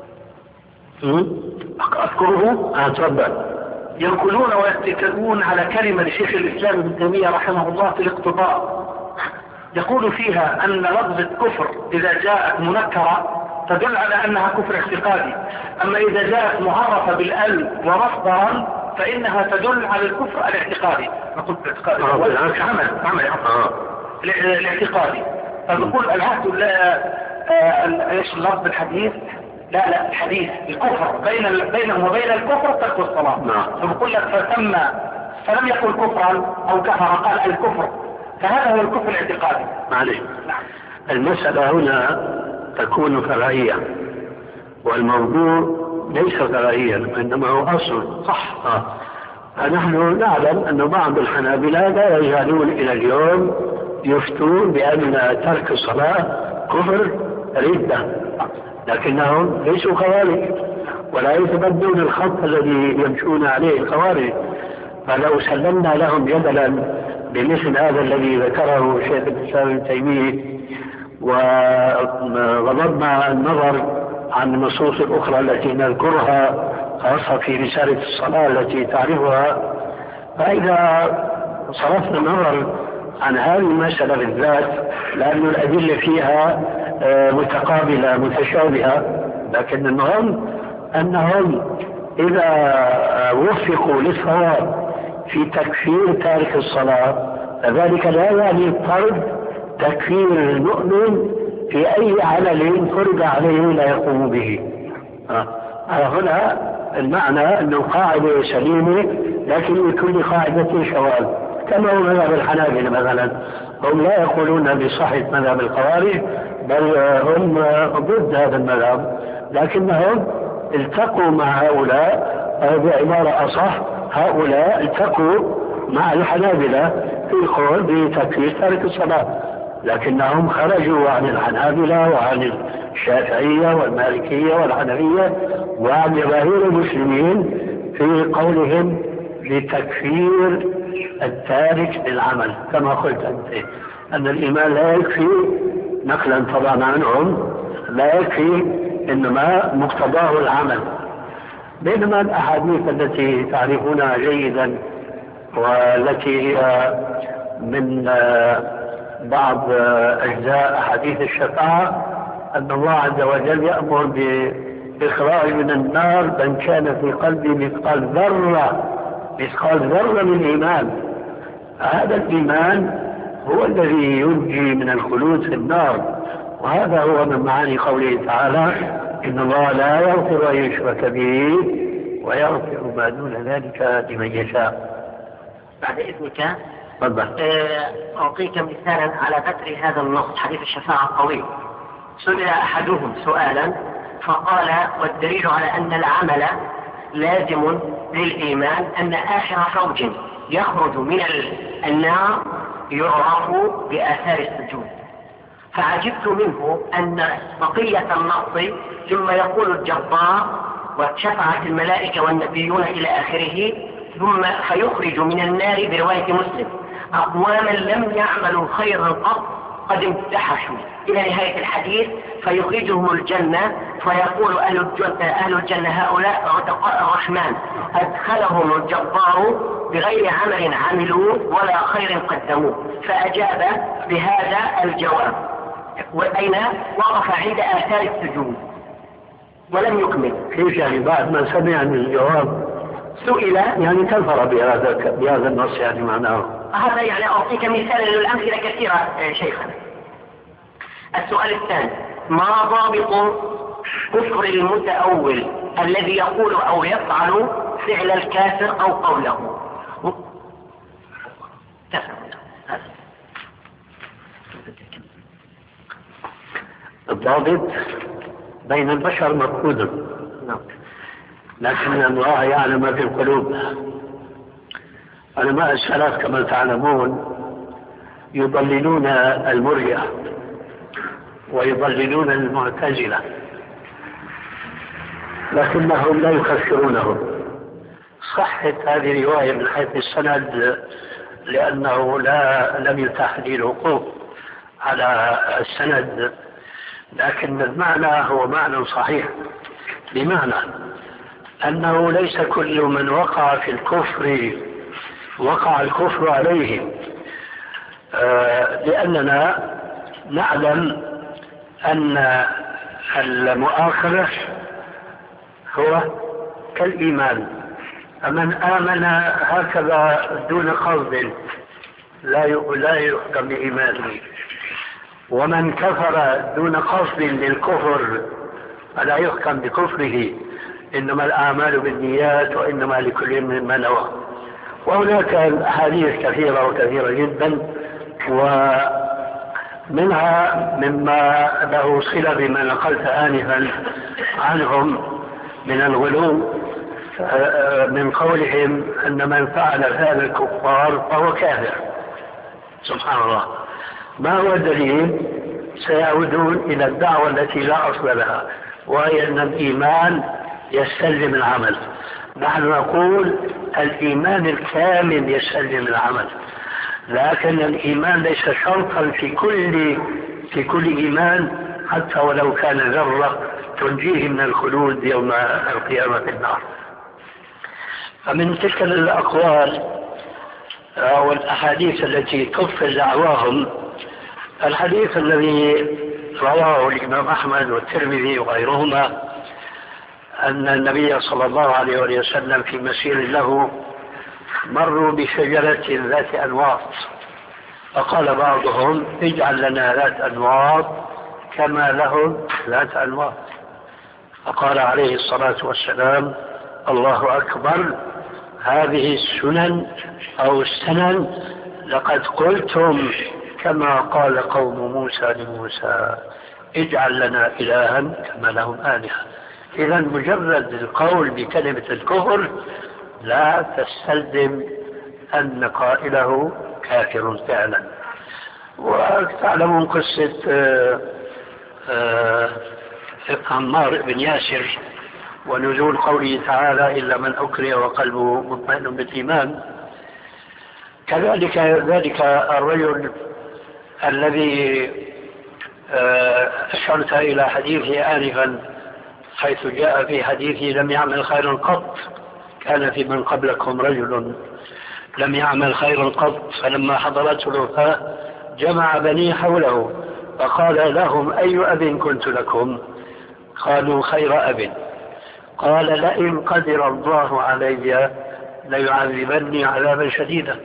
أذكره أتفضل. ينقلون ويتكلون على كلمة لشيخ الإسلام ابن تيمية رحمه الله في الاقتضاء، يقول فيها أن لفظة كفر إذا جاءت منكرة تدل على أنها كفر اعتقادي، أما إذا جاءت معرفة بالأل ومصدرا فإنها تدل على الكفر الاعتقادي. نقول الاعتقادي عمل عمل الاعتقادي. فنقول العهد ايش اللفظ الحديث؟ لا لا الحديث الكفر بين بينهم وبين الكفر ترك الصلاة. فبقول لك فتم فلم يقل كفرا أو كفر، قال الكفر، فهذا هو الكفر الاعتقادي. معلش المسألة هنا تكون فرعية، والموضوع ليس فرعيا إنما هو أصل. صح. آه. فنحن نعلم أن بعض الحنابلة لا يزالون إلى اليوم يفتون بأن ترك الصلاة كفر ردة، لكنهم ليسوا خوارج ولا يتبدون الخط الذي يمشون عليه الخوارج. فلو سلمنا لهم جدلا بمثل هذا الذي ذكره شيخ الإسلام ابن تيمية وغضبنا النظر عن النصوص الأخرى التي نذكرها خاصة في رسالة الصلاة التي تعرفها، فإذا صرفنا النظر عن هذه المسألة بالذات لأن الأدلة فيها متقابلة متشابهة، لكن المهم أنهم إذا وفقوا للصواب في تكفير تارك الصلاة فذلك لا يعني فرض تكفير المؤمن في أي عمل فرض عليه لا يقوم به. آه. هنا المعنى أنه قاعدة سليمة لكن لكل قاعدة شواذ، كما هو مذهب الحنابلة مثلا، هم لا يقولون بصحة مذهب الخوارج بل هم ضد هذا المذهب، لكنهم التقوا مع هؤلاء، أو بعبارة أصح هؤلاء التقوا مع الحنابلة في القول بتكفير تارك الصلاة، لكنهم خرجوا عن الحنابلة وعن الشافعية والمالكية والحنفية وعن جماهير المسلمين في قولهم بتكفير التارك للعمل، كما قلت أنت أن الإيمان لا يكفي نقلا طبعا عنهم، لا يكفي إنما مقتضاه العمل. بينما الأحاديث التي تعرفونها جيدا والتي هي من بعض أجزاء أحاديث الشفاعة أن الله عز وجل يأمر بإخراج من النار من كان في قلبه مثقال ذرة مثقال ذرة من إيمان. هذا الإيمان هو الذي ينجي من الخلود في النار، وهذا هو من معاني قوله تعالى إن الله لا يغفر أن يشرك به ويغفر ما دون ذلك لمن يشاء. بعد إذنك تفضل. أعطيك مثالا على فتر هذا النص حديث الشفاعة الطويل. سئل أحدهم سؤالا فقال: والدليل على أن العمل لازم للإيمان أن آخر فوج يخرج من النار يعرف بآثار السجود. فعجبت منه أن بقية النص ثم يقول الجبار وشفعت الملائكة والنبيون إلى آخره، ثم فيخرج من النار برواية مسلم أقواما لم يعملوا خيرا قط قد امتحشوا إلى نهاية الحديث، فيخرجهم الجنة فيقول أهل الجنة, أهل الجنة هؤلاء عتقاء الرحمن أدخلهم الجبار بغير عمل عملوا ولا خير قدموا. فأجاب بهذا الجواب، وأين وقف عند آثار السجود ولم يكمل. كيف يعني بعد ما سمع الجواب سئل يعني كفر بهذا بهذا النص؟ يعني معناه هذا يعني أعطيك مثالا للأمثلة كثيرة شيخنا. السؤال الثاني: ما ضابط كفر المتأول الذي يقول أو يفعل فعل الكافر أو قوله؟ الضابط بين البشر مفقود، لكن الله يعلم ما في القلوب. علماء السلف كما تعلمون يضللون المرجئة ويضللون المعتزلة، لكنهم لا يكفرونهم. صحت هذه رواية من حيث السند لأنه لا لم يتاح لي الوقوف على السند، لكن المعنى هو معنى صحيح، بمعنى أنه ليس كل من وقع في الكفر وقع الكفر عليه، آه لأننا نعلم أن المؤاخذة هو كالإيمان، فمن آمن هكذا دون قصد لا لا يحكم بإيمانه، ومن كفر دون قصد للكفر فلا يحكم بكفره، إنما الأعمال بالنيات وإنما لكل مما نوى. وهناك أحاديث كثيرة وكثيرة جدا، ومنها مما له صلة بما نقلت آنفا عنهم من الغلو، من قولهم أن من فعل فعل الكفار فهو كافر. سبحان الله. ما هو الدليل؟ سيعودون إلى الدعوة التي لا أصل لها، وهي أن الإيمان يستلزم العمل. نحن نقول الإيمان الكامل يستلزم العمل، لكن الإيمان ليس شرطا في كل في كل إيمان، حتى ولو كان ذرة تنجيه من الخلود يوم القيامة في النار. فمن تلك الأقوال أو الأحاديث التي تفصل دعواهم الحديث الذي رواه الإمام أحمد والترمذي وغيرهما أن النبي صلى الله عليه وسلم في مسير له مروا بشجرة ذات أنواط، فقال بعضهم: اجعل لنا ذات أنواط كما لهم ذات أنواط. فقال عليه الصلاة والسلام: الله أكبر، هذه السنن أو السنن لقد قلتم كما قال قوم موسى لموسى: اجعل لنا إلها كما لهم آلهة. إذا مجرد القول بكلمة الكفر لا تستلزم أن قائله كافر فعلا. وتعلمون قصة آآ آآ عمار بن ياسر ونزول قوله تعالى: إلا من أكره وقلبه مطمئن بالإيمان. كذلك ذلك الرجل الذي أشرت إلى حديثه آنفا، حيث جاء في حديثه: لم يعمل خيرا قط، كان في من قبلكم رجل لم يعمل خيرا قط، فلما حضرته الوفاة جمع بني حوله فقال لهم: أي أب كنت لكم؟ قالوا: خير أب. قال: لئن قدر الله علي ليعذبني عذابا شديدا،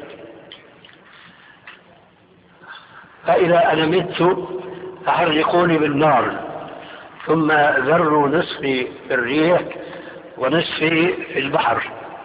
فإذا أنا مت فحرقوني بالنار ثم ذروا نصفي في الريح ونصفه في البحر.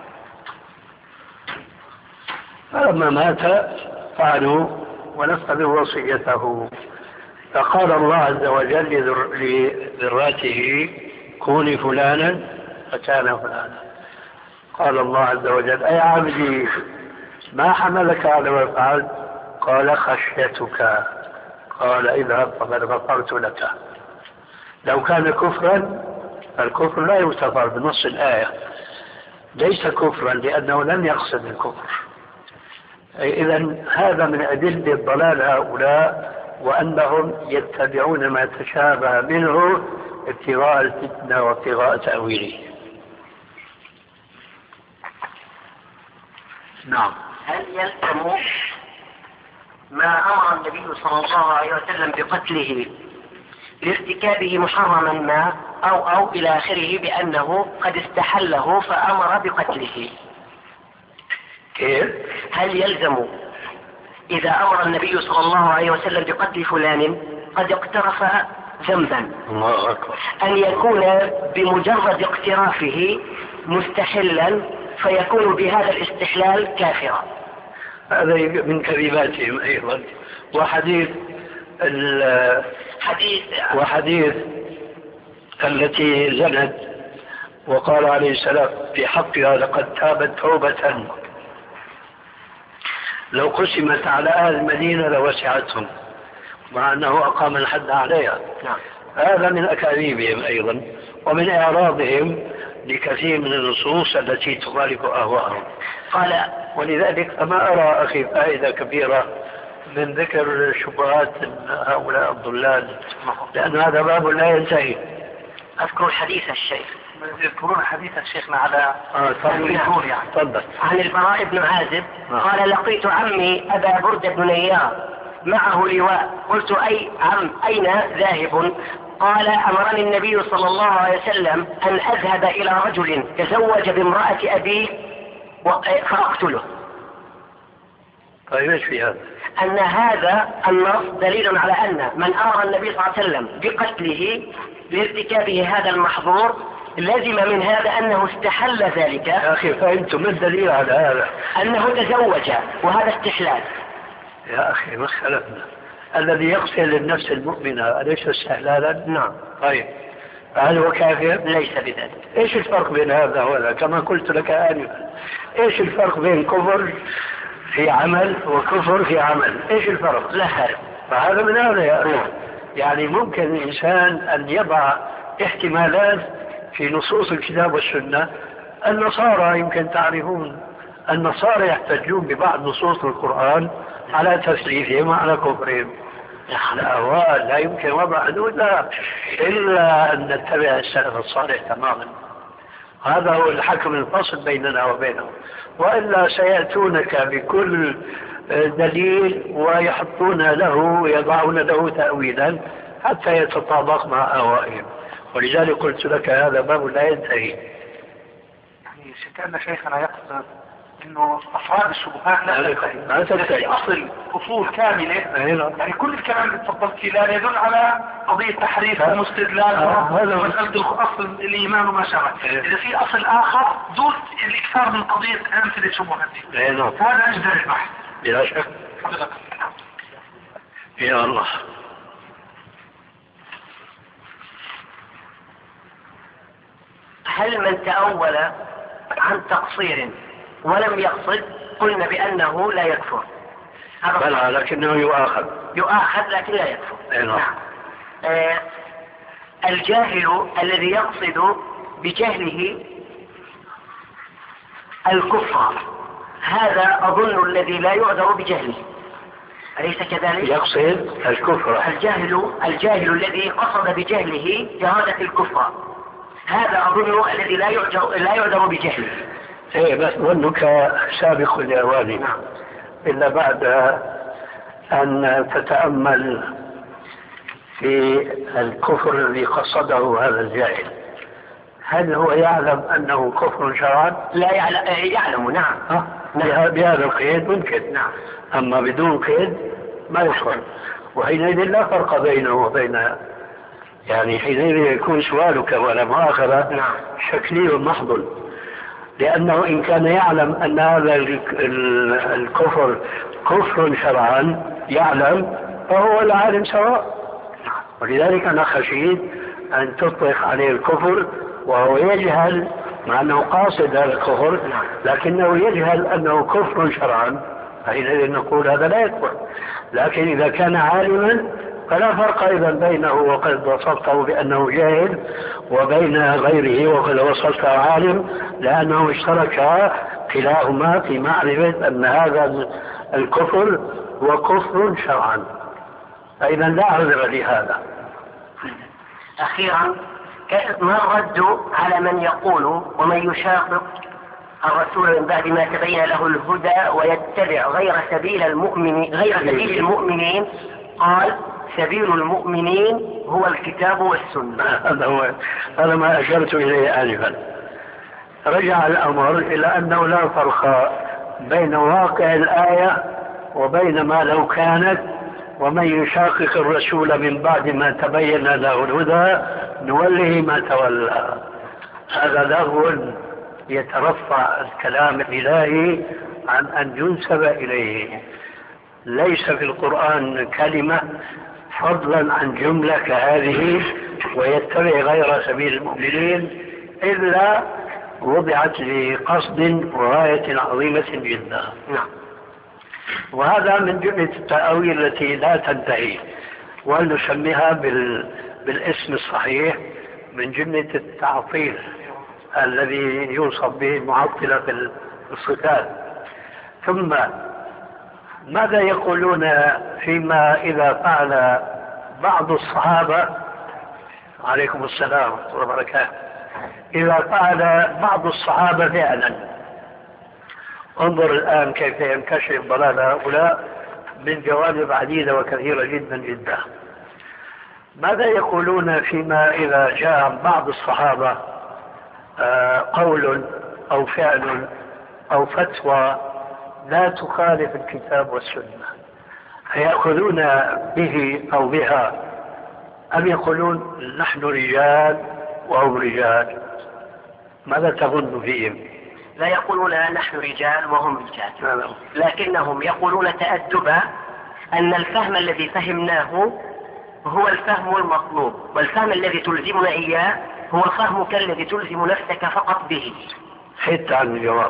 فلما مات فعلوا ونفذوا وصيته، فقال الله عز وجل لذراته كوني فلانا فكان فلانا. قال الله عز وجل أي عبدي ما حملك على ما فعلت؟ قال خشيتك. قال اذهب فقد غفرت لك. لو كان كفرا فالكفر لا يغتفر بنص الآية، ليس كفرا لأنه لم يقصد الكفر. إذا هذا من أدلة ضلال هؤلاء، وأنهم يتبعون ما تشابه منه ابتغاء الفتنة وابتغاء تأويله. نعم. هل يلزم ما أمر النبي صلى الله عليه وسلم بقتله لارتكابه محرما ما أو أو إلى آخره بأنه قد استحله فأمر بقتله؟ كيف؟ هل يلزم إذا أمر النبي صلى الله عليه وسلم بقتل فلان قد اقترف ذنبا الله أكبر أن يكون بمجرد اقترافه مستحلا فيكون بهذا الاستحلال كافرا؟ هذا من كذباتهم أيضا. وحديث حديث وحديث التي زنت وقال عليه السلام في حقها لقد تابت توبة لو قسمت على أهل المدينة لوسعتهم، مع أنه أقام الحد عليها. نعم. هذا من أكاذيبهم أيضا ومن إعراضهم لكثير من النصوص التي تخالف أهواءهم. قال ولذلك فما أرى أخي فائدة كبيرة من ذكر شبهات هؤلاء الضلال، لأن هذا باب لا ينتهي. أذكر حديث الشيخ يذكرون حديث الشيخنا على تفضل يعني. تفضل. عن البراء بن عازب قال لقيت عمي أبا بردة بن نيار معه لواء، قلت أي عم أين ذاهب؟ قال أمرني النبي صلى الله عليه وسلم أن أذهب إلى رجل تزوج بامرأة أبيه فأقتله. طيب ايش في هذا؟ أن هذا النص دليل على أن من أمر النبي صلى الله عليه وسلم بقتله لارتكابه هذا المحظور لزم من هذا أنه استحل ذلك. يا أخي فهمت ما الدليل على هذا؟ أنه تزوج وهذا استحلال. يا أخي ما اختلفنا. الذي يقتل النفس المؤمنة أليس استحلالا؟ نعم. طيب هل هو كافر؟ ليس بذلك. ايش الفرق بين هذا وهذا؟ كما قلت لك آنفا، ايش الفرق بين كفر في عمل وكفر في عمل؟ ايش الفرق؟ لا فرق. فهذا من هذا يا أخي. يعني ممكن الإنسان أن يضع احتمالات في نصوص الكتاب والسنة. النصارى يمكن تعرفون النصارى يحتجون ببعض نصوص القرآن على تسليفهم وعلى كفرهم. الأهواء لا يمكن وضع حدود لها إلا أن نتبع السلف الصالح تماما. هذا هو الحكم الفصل بيننا وبينهم، وإلا سيأتونك بكل دليل ويحطون له ويضعون له تأويلا حتى يتطابق مع أهوائهم. ولذلك قلت لك هذا باب لا ينتهي. يعني كأن شيخنا يقصد انه افراد الشبهات لا تنتهي، اصل اصول كامله. يعني كل الكلام اللي تفضلت فيه لا يدل على قضيه تحريف ومستدلال ومساله اصل الايمان وما شابه. اذا في اصل اخر دون الاكثار من قضيه امثله الشبهات دي هذا اجدر البحث بلا شك. يا الله. هل من تأول عن تقصير ولم يقصد قلنا بأنه لا يكفر؟ بلى لكنه يؤاخذ. يؤاخذ لكن لا يكفر. نعم. آه الجاهل الذي يقصد بجهله الكفر هذا أظن الذي لا يعذر بجهله، أليس كذلك؟ يقصد الكفر. الجاهل الجاهل الذي قصد بجهله إرادة الكفر هذا أظن الذي لا يعذر لا يعذر بجهله. ايه بس ظنك سابق لأوانه. نعم. إلا بعد أن تتأمل في الكفر الذي قصده هذا الجاهل، هل هو يعلم أنه كفر شرعا؟ لا يعلم. يعلم. نعم. أه؟ نعم. بهذا القيد ممكن. نعم. أما بدون قيد ما يكفر. وحينئذ لا فرق بينه وبين يعني حينئذ يكون سؤالك ولا مؤاخذة نعم. شكلي محض، لأنه إن كان يعلم أن هذا الكفر كفر شرعا يعلم فهو العالم سواء. ولذلك أنا خشيت أن تطلق عليه الكفر وهو يجهل، مع أنه قاصد هذا الكفر لكنه يجهل أنه كفر شرعا، فحينئذ نقول هذا لا يكفر. لكن إذا كان عالما فلا فرق أيضا بينه وقد وصفته بأنه جاهل وبين غيره وقد وصفته عالم، لأنه اشترك كلاهما في معرفة أن هذا الكفر هو كفر شرعا. فإذا لا عذر لهذا. أخيرا، ما الرد على من يقول ومن يشاقق الرسول من بعد ما تبين له الهدى ويتبع غير سبيل المؤمنين غير سبيل المؤمنين؟ قال سبيل المؤمنين هو الكتاب والسنة. هذا هو هذا ما أشرت إليه آنفا. رجع الأمر إلى أنه لا فرق بين واقع الآية وبين ما لو كانت، ومن يشاقق الرسول من بعد ما تبين له الهدى نوله ما تولى. هذا لغو يترفع الكلام الإلهي عن أن ينسب إليه. ليس في القرآن كلمة فضلا عن جملة كهذه ويتبع غير سبيل المؤمنين إلا وضعت لقصد وغاية عظيمة جدا. نعم. وهذا من جملة التأويل التي لا تنتهي، ونسميها بال... بالاسم الصحيح من جملة التعطيل الذي يوصف به المعطلة في الصفات. ثم ماذا يقولون فيما إذا فعل بعض الصحابة، عليكم السلام ورحمة الله وبركاته، إذا فعل بعض الصحابة فعلا؟ انظر الآن كيف ينكشف ضلال هؤلاء من جوانب عديدة وكثيرة جدا جدا. ماذا يقولون فيما إذا جاء بعض الصحابة قول أو فعل أو فتوى لا تخالف الكتاب والسنة؟ هيأخذون به أو بها أم يقولون نحن رجال وهم رجال؟ ماذا تظن فيهم؟ لا يقولون نحن رجال وهم رجال، لكنهم يقولون تأدبا أن الفهم الذي فهمناه هو الفهم المطلوب، والفهم الذي تلزمنا إياه هو فهمك الذي تلزم نفسك فقط به. حتى عن الجواب.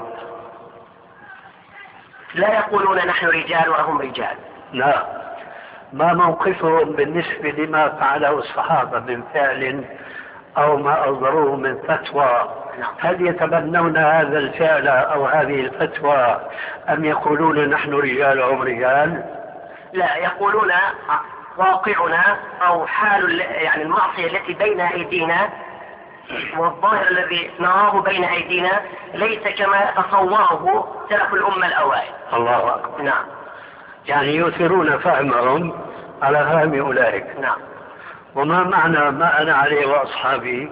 لا يقولون نحن رجال وهم رجال. لا. ما موقفهم بالنسبة لما فعله الصحابة من فعل أو ما أصدروه من فتوى؟ هل يتبنون هذا الفعل أو هذه الفتوى أم يقولون نحن رجال وهم رجال؟ لا، يقولون واقعنا أو حال يعني المعصية التي بين أيدينا والظاهر الذي نراه بين أيدينا ليس كما تصوره سلف الأمة الأوائل. الله أكبر. نعم. يعني يؤثرون فهمهم على فهم أولئك. نعم. وما معنى ما أنا عليه وأصحابي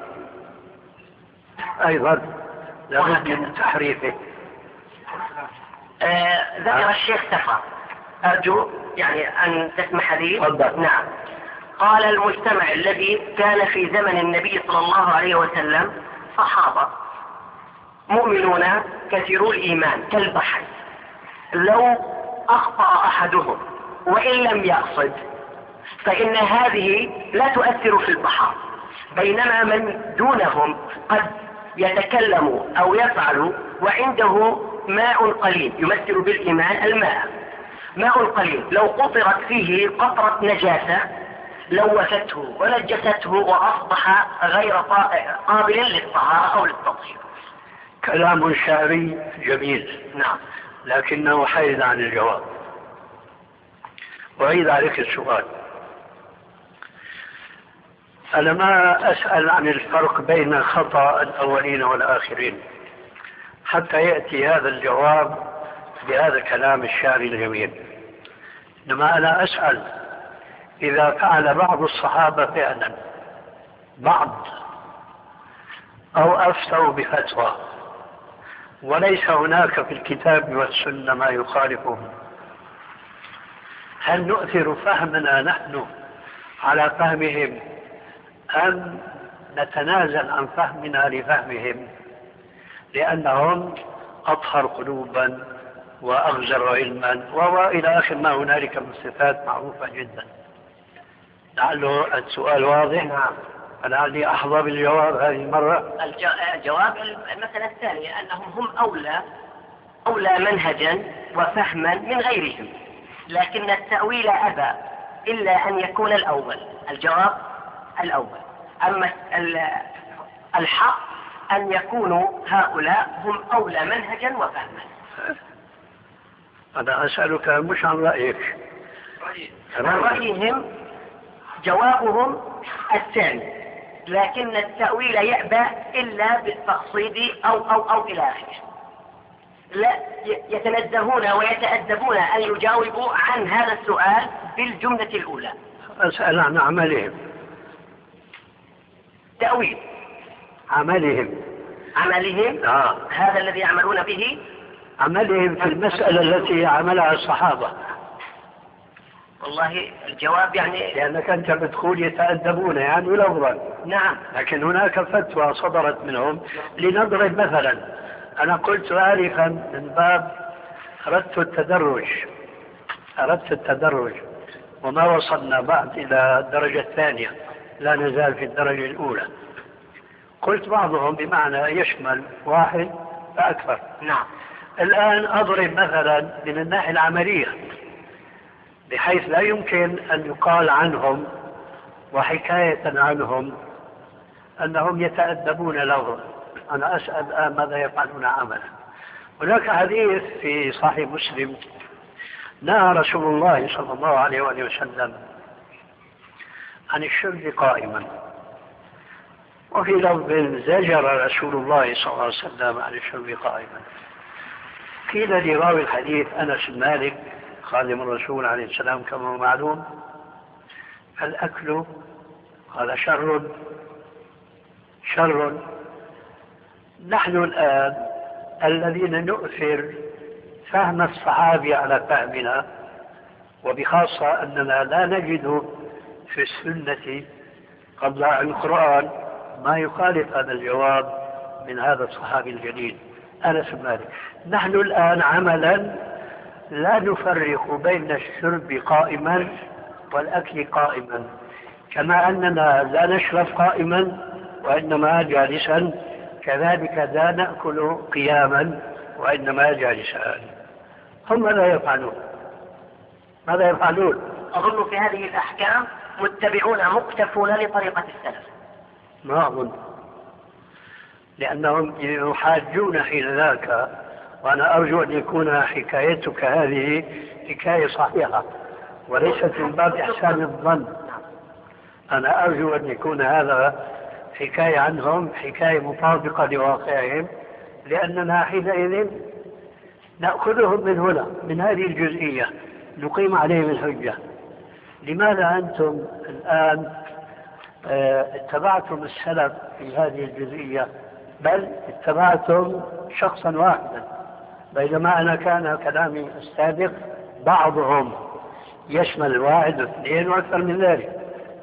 أيضا لابد من تحريفه. آه ذكر الشيخ سفر، أرجو يعني أن تسمح لي. تفضل. نعم. قال المجتمع الذي كان في زمن النبي صلى الله عليه وسلم صحابة مؤمنون كثيرو الإيمان كالبحر، لو أخطأ أحدهم وإن لم يقصد فإن هذه لا تؤثر في البحر، بينما من دونهم قد يتكلم أو يفعل وعنده ماء قليل، يمثل بالإيمان الماء، ماء قليل لو قطرت فيه قطرة نجاسة لوثته ونجسته وأصبح غير قابل للطهارة أو للتطهير. كلام شعري جميل. نعم. لكنه حيز عن الجواب. وأعيد عليك السؤال. أنا ما أسأل عن الفرق بين خطأ الأولين والآخرين حتى يأتي هذا الجواب بهذا الكلام الشعري الجميل، إنما أنا أسأل إذا فعل بعض الصحابة فعلا بعض أو أفتوا بفتوى وليس هناك في الكتاب والسنة ما يخالفه، هل نؤثر فهمنا نحن على فهمهم أم نتنازل عن فهمنا لفهمهم لأنهم أطهر قلوبا وأغزر علما وإلى آخر ما هنالك من صفات معروفة جدا. لعله السؤال واضح. نعم. فلعلي أحظى بالجواب هذه المرة. الجواب المسألة الثانية أنهم هم أولى أولى منهجا وفهما من غيرهم، لكن التأويل أبى إلا أن يكون الأول. الجواب الأول. أما الحق أن يكونوا هؤلاء هم أولى منهجا وفهما. أنا أسألك مش عن رأيك. عن رأيهم جوابهم الثاني، لكن التأويل يأبى إلا بالتقصيد أو أو أو إلى آخره. لا يتنزهون ويتأدبون أن يجاوبوا عن هذا السؤال بالجملة الأولى. أسأل عن عملهم. تأويل عملهم. عملهم آه. هذا الذي يعملون به. عملهم في المسألة التي عملها الصحابة. والله الجواب يعني لأنك أنت بتقول يتأدبون يعني لفظا. نعم. لكن هناك فتوى صدرت منهم. لنضرب مثلا، أنا قلت آلفا من باب أردت التدرج أردت التدرج وما وصلنا بعد إلى الدرجة الثانية، لا نزال في الدرجة الأولى. قلت بعضهم بمعنى يشمل واحد فأكثر. نعم. الآن أضرب مثلا من الناحية العملية بحيث لا يمكن أن يقال عنهم وحكاية عنهم أنهم يتأدبون لفظا. أنا أسأل الآن ماذا يفعلون عملا. هناك حديث في صحيح مسلم نهى رسول الله صلى الله عليه وآله وسلم عن الشرب قائما، وفي لفظ زجر رسول الله صلى الله عليه وسلم عن الشرب قائما. قيل لراوي الحديث أنس بن مالك خادم الرسول عليه السلام كما هو معلوم: الأكل قال شر شر. نحن الآن الذين نؤثر فهم الصحابي على فهمنا، وبخاصة أننا لا نجد في السنة قبل القرآن ما يخالف هذا الجواب من هذا الصحابي الجليل أنس بن مالك. نحن الآن عملا لا نفرق بين الشرب قائما والأكل قائما، كما أننا لا نشرب قائما وإنما جالسا، كذلك لا نأكل قياما وإنما جالسا. هم ماذا يفعلون؟ ماذا يفعلون؟ أظن في هذه الأحكام متبعون مقتفون لطريقة السلف. ما أظن، لأنهم يحاجون حين ذاك، وأنا أرجو أن يكون حكايتك هذه حكاية صحيحة وليست من باب إحسان الظن. أنا أرجو أن يكون هذا حكاية عنهم، حكاية مطابقة لواقعهم، لأننا حينئذ نأخذهم من هنا من هذه الجزئية نقيم عليهم الحجة. لماذا أنتم الآن اتبعتم السلف في هذه الجزئية، بل اتبعتم شخصا واحدا، بينما أنا كان كلامي السابق بعضهم يشمل الواحد واثنين وأكثر من ذلك.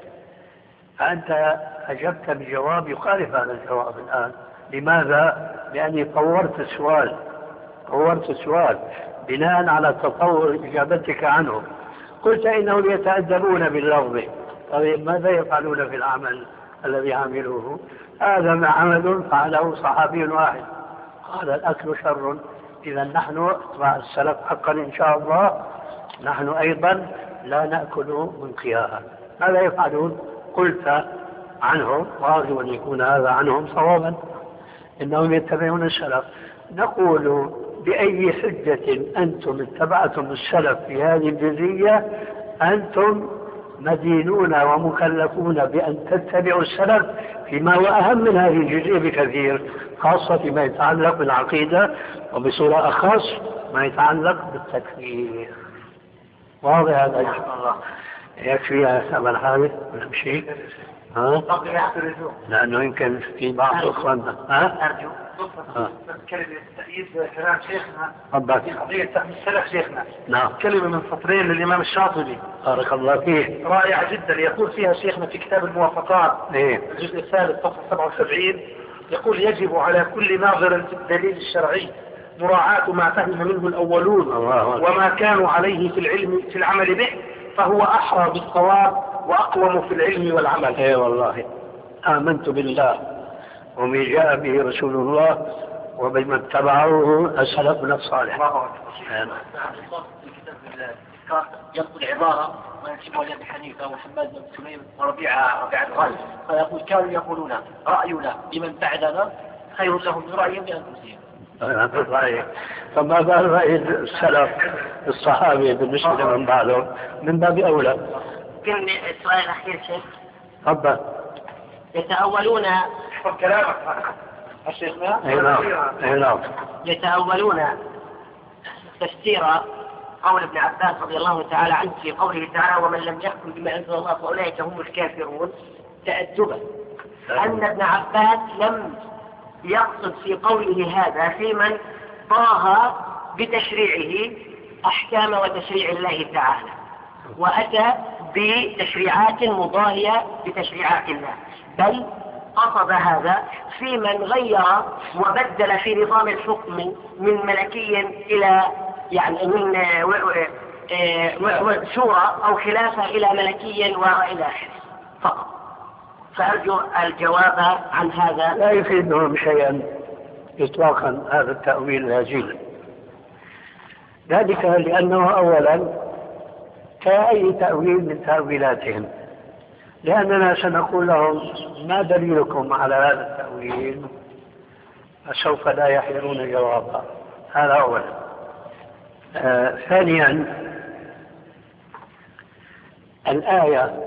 فأنت أجبت بجواب يخالف هذا الجواب الآن. لماذا؟ لأني طورت السؤال طورت السؤال بناء على تطور إجابتك عنه. قلت إنهم يتأدبون باللفظ. طيب ماذا يفعلون في العمل الذي عملوه؟ هذا عمل فعله صحابي واحد قال الأكل شر. إذا نحن مع السلف حقا إن شاء الله نحن أيضا لا نأكل من قياها. ماذا يفعلون؟ قلت عنهم، وأرجو أن يكون هذا عنهم صوابا، إنهم يتبعون السلف. نقول بأي حجة أنتم اتبعتم السلف في هذه الجزئية؟ أنتم مدينون ومكلفون بأن تتبعوا السلف فيما هو أهم من هذه الجزئية بكثير، خاصة فيما يتعلق بالعقيدة، وبصورة أخص ما يتعلق بالتكفير. واضح هذا إن شاء الله. يكفي يا أبا الحارث ولا شيء؟ ها؟ لأنه يمكن في بعض إخواننا ها؟ أرجو كلمة تأييد كلام شيخنا تفضل. في قضية فهم السلف شيخنا. نعم. كلمة من سطرين للإمام الشاطبي بارك الله فيه، رائعة جدا، يقول فيها شيخنا في كتاب الموافقات إيه؟ الجزء الثالث صفحة سبعة وسبعين، يقول يجب على كل ناظر في الدليل الشرعي مراعاة ما فهم منه الأولون وما كانوا عليه في العلم في العمل به، فهو أحرى بالصواب وأقوم في العلم والعمل. اي والله آمنت بالله وما جاء به رسول الله وبما اتبعه سلفنا الصالح. ينقل عبارة وينسبها لأبي حنيفة وحماد بن سليم وربيعة ربيعة الغالب، فيقول كانوا يقولون رأينا لمن بعدنا خير لهم من رأيهم بأنفسهم. فما بال رأي السلف الصحابة بالنسبة لمن بعدهم من باب أولى. كلمة السؤال الأخير شيخ. تفضل. يتأولون احفظ كلامك الشيخنا. اي نعم اي نعم. يتأولون تفسير قول ابن عباس رضي الله تعالى عنه في قوله تعالى ومن لم يحكم بما أنزل الله فأولئك هم الكافرون تأدبا، أن ابن عباس لم يقصد في قوله هذا في من طاها بتشريعه أحكام وتشريع الله تعالى وأتى بتشريعات مضاهية بتشريعات الله، بل قصد هذا في من غير وبدل في نظام الحكم من ملكي إلى يعني من شورى أو خلافة إلى ملكي وإلى آخره فقط. فأرجو الجواب عن هذا. لا يفيدهم شيئا إطلاقا هذا التأويل الهزيل، ذلك لأنه أولا كأي تأويل من تأويلاتهم، لأننا سنقول لهم ما دليلكم على هذا التأويل، فسوف لا يحيرون جوابا. هذا أولا. آه ثانيا الآية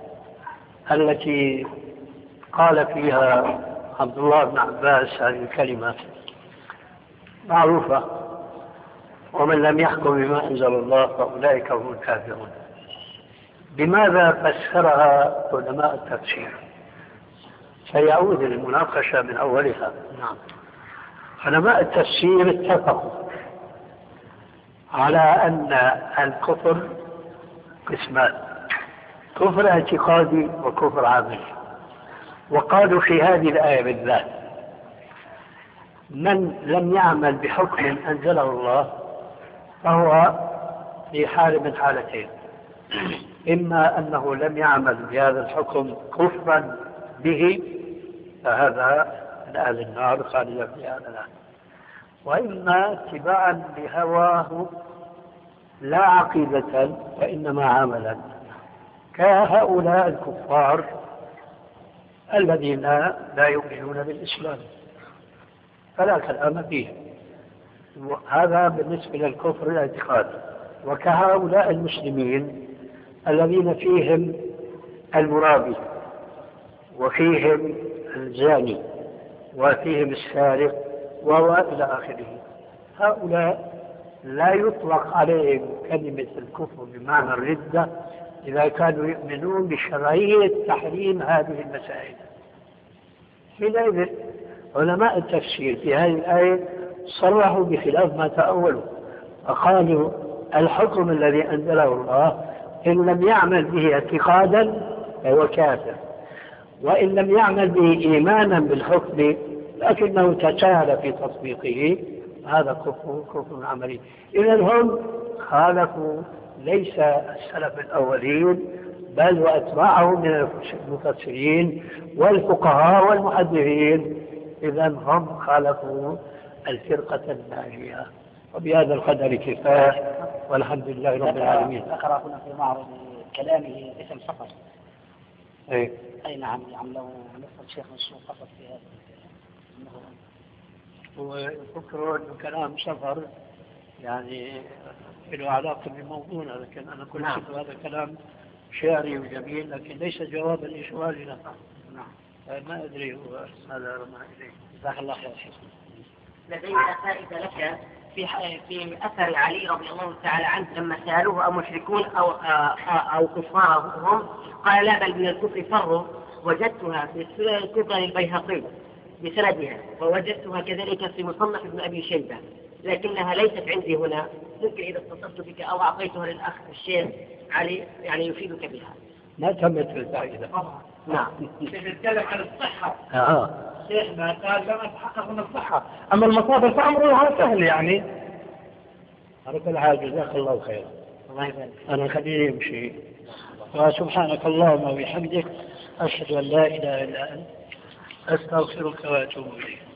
التي قال فيها عبد الله بن عباس هذه الكلمة معروفة، ومن لم يحكم بما أنزل الله فأولئك هم الكافرون. بماذا فسرها علماء التفسير؟ سيعود المناقشة من أولها. نعم. علماء التفسير اتفقوا على أن الكفر قسمان، كفر اعتقادي وكفر عملي، وقالوا في هذه الآية بالذات من لم يعمل بحكم أنزله الله فهو في حال من حالتين، إما أنه لم يعمل بهذا الحكم كفرا به فهذا من أهل النار خالدا في هذا الآن، وإما اتباعا لهواه لا عقيدة وإنما عملا، كهؤلاء الكفار الذين لا يؤمنون بالإسلام فلا كلام فيه. هذا بالنسبة للكفر الاعتقادي. وكهؤلاء المسلمين الذين فيهم المرابي وفيهم الزاني وفيهم السارق وإلى آخره، هؤلاء لا يطلق عليهم كلمة الكفر بمعنى الردة إذا كانوا يؤمنون بشرعية تحريم هذه المسائل. حينئذ علماء التفسير في هذه الآية صرحوا بخلاف ما تأولوا، فقالوا الحكم الذي أنزله الله إن لم يعمل به اعتقادا فهو كافر، وإن لم يعمل به إيمانا بالحكم لكنه تساهل في تطبيقه هذا كفر كفر عملي. إذن هم خالفوا ليس السلف الأولين بل وأتباعهم من المفسرين والفقهاء والمحدثين، إذن هم خالفوا الفرقة الناجية. وبهذا القدر كفاية والحمد لله رب العالمين. ذكر هنا في معرض كلامه اسم سقط. أي أي نعم نعم لو نفهم شيخ الشيخ قصد في هذا. وفكروا أنه كلام سفر يعني له علاقة بموضوعنا، لكن أنا كل نعم. هذا كلام شعري وجميل لكن ليس جوابا لسؤالنا. نعم. ما أدري هو هذا رمى إليه. جزاك الله خير شيخ. لدينا فائدة لك في في أثر علي رضي الله تعالى عنه لما سألوه أمشركون أو أو كفار هم، قال لا بل من الكفر فروا. وجدتها في سنن البيهقي بسندها، ووجدتها كذلك في مصنف ابن أبي شيبة، لكنها ليست عندي هنا. ممكن إذا اتصلت بك أو أعطيتها للأخ الشيخ علي يعني يفيدك بها. ما تمت في الفائدة. نعم. نتكلم عن الصحة. اه شيخنا قال لم أتحقق من الصحة، أما المصادر فأمرها سهل يعني. على كل حال جزاك الله خيرا. الله يبارك. أنا خليه يمشي. وسبحانك اللهم وبحمدك أشهد أن لا إله إلا أنت أستغفرك وأتوب إليك.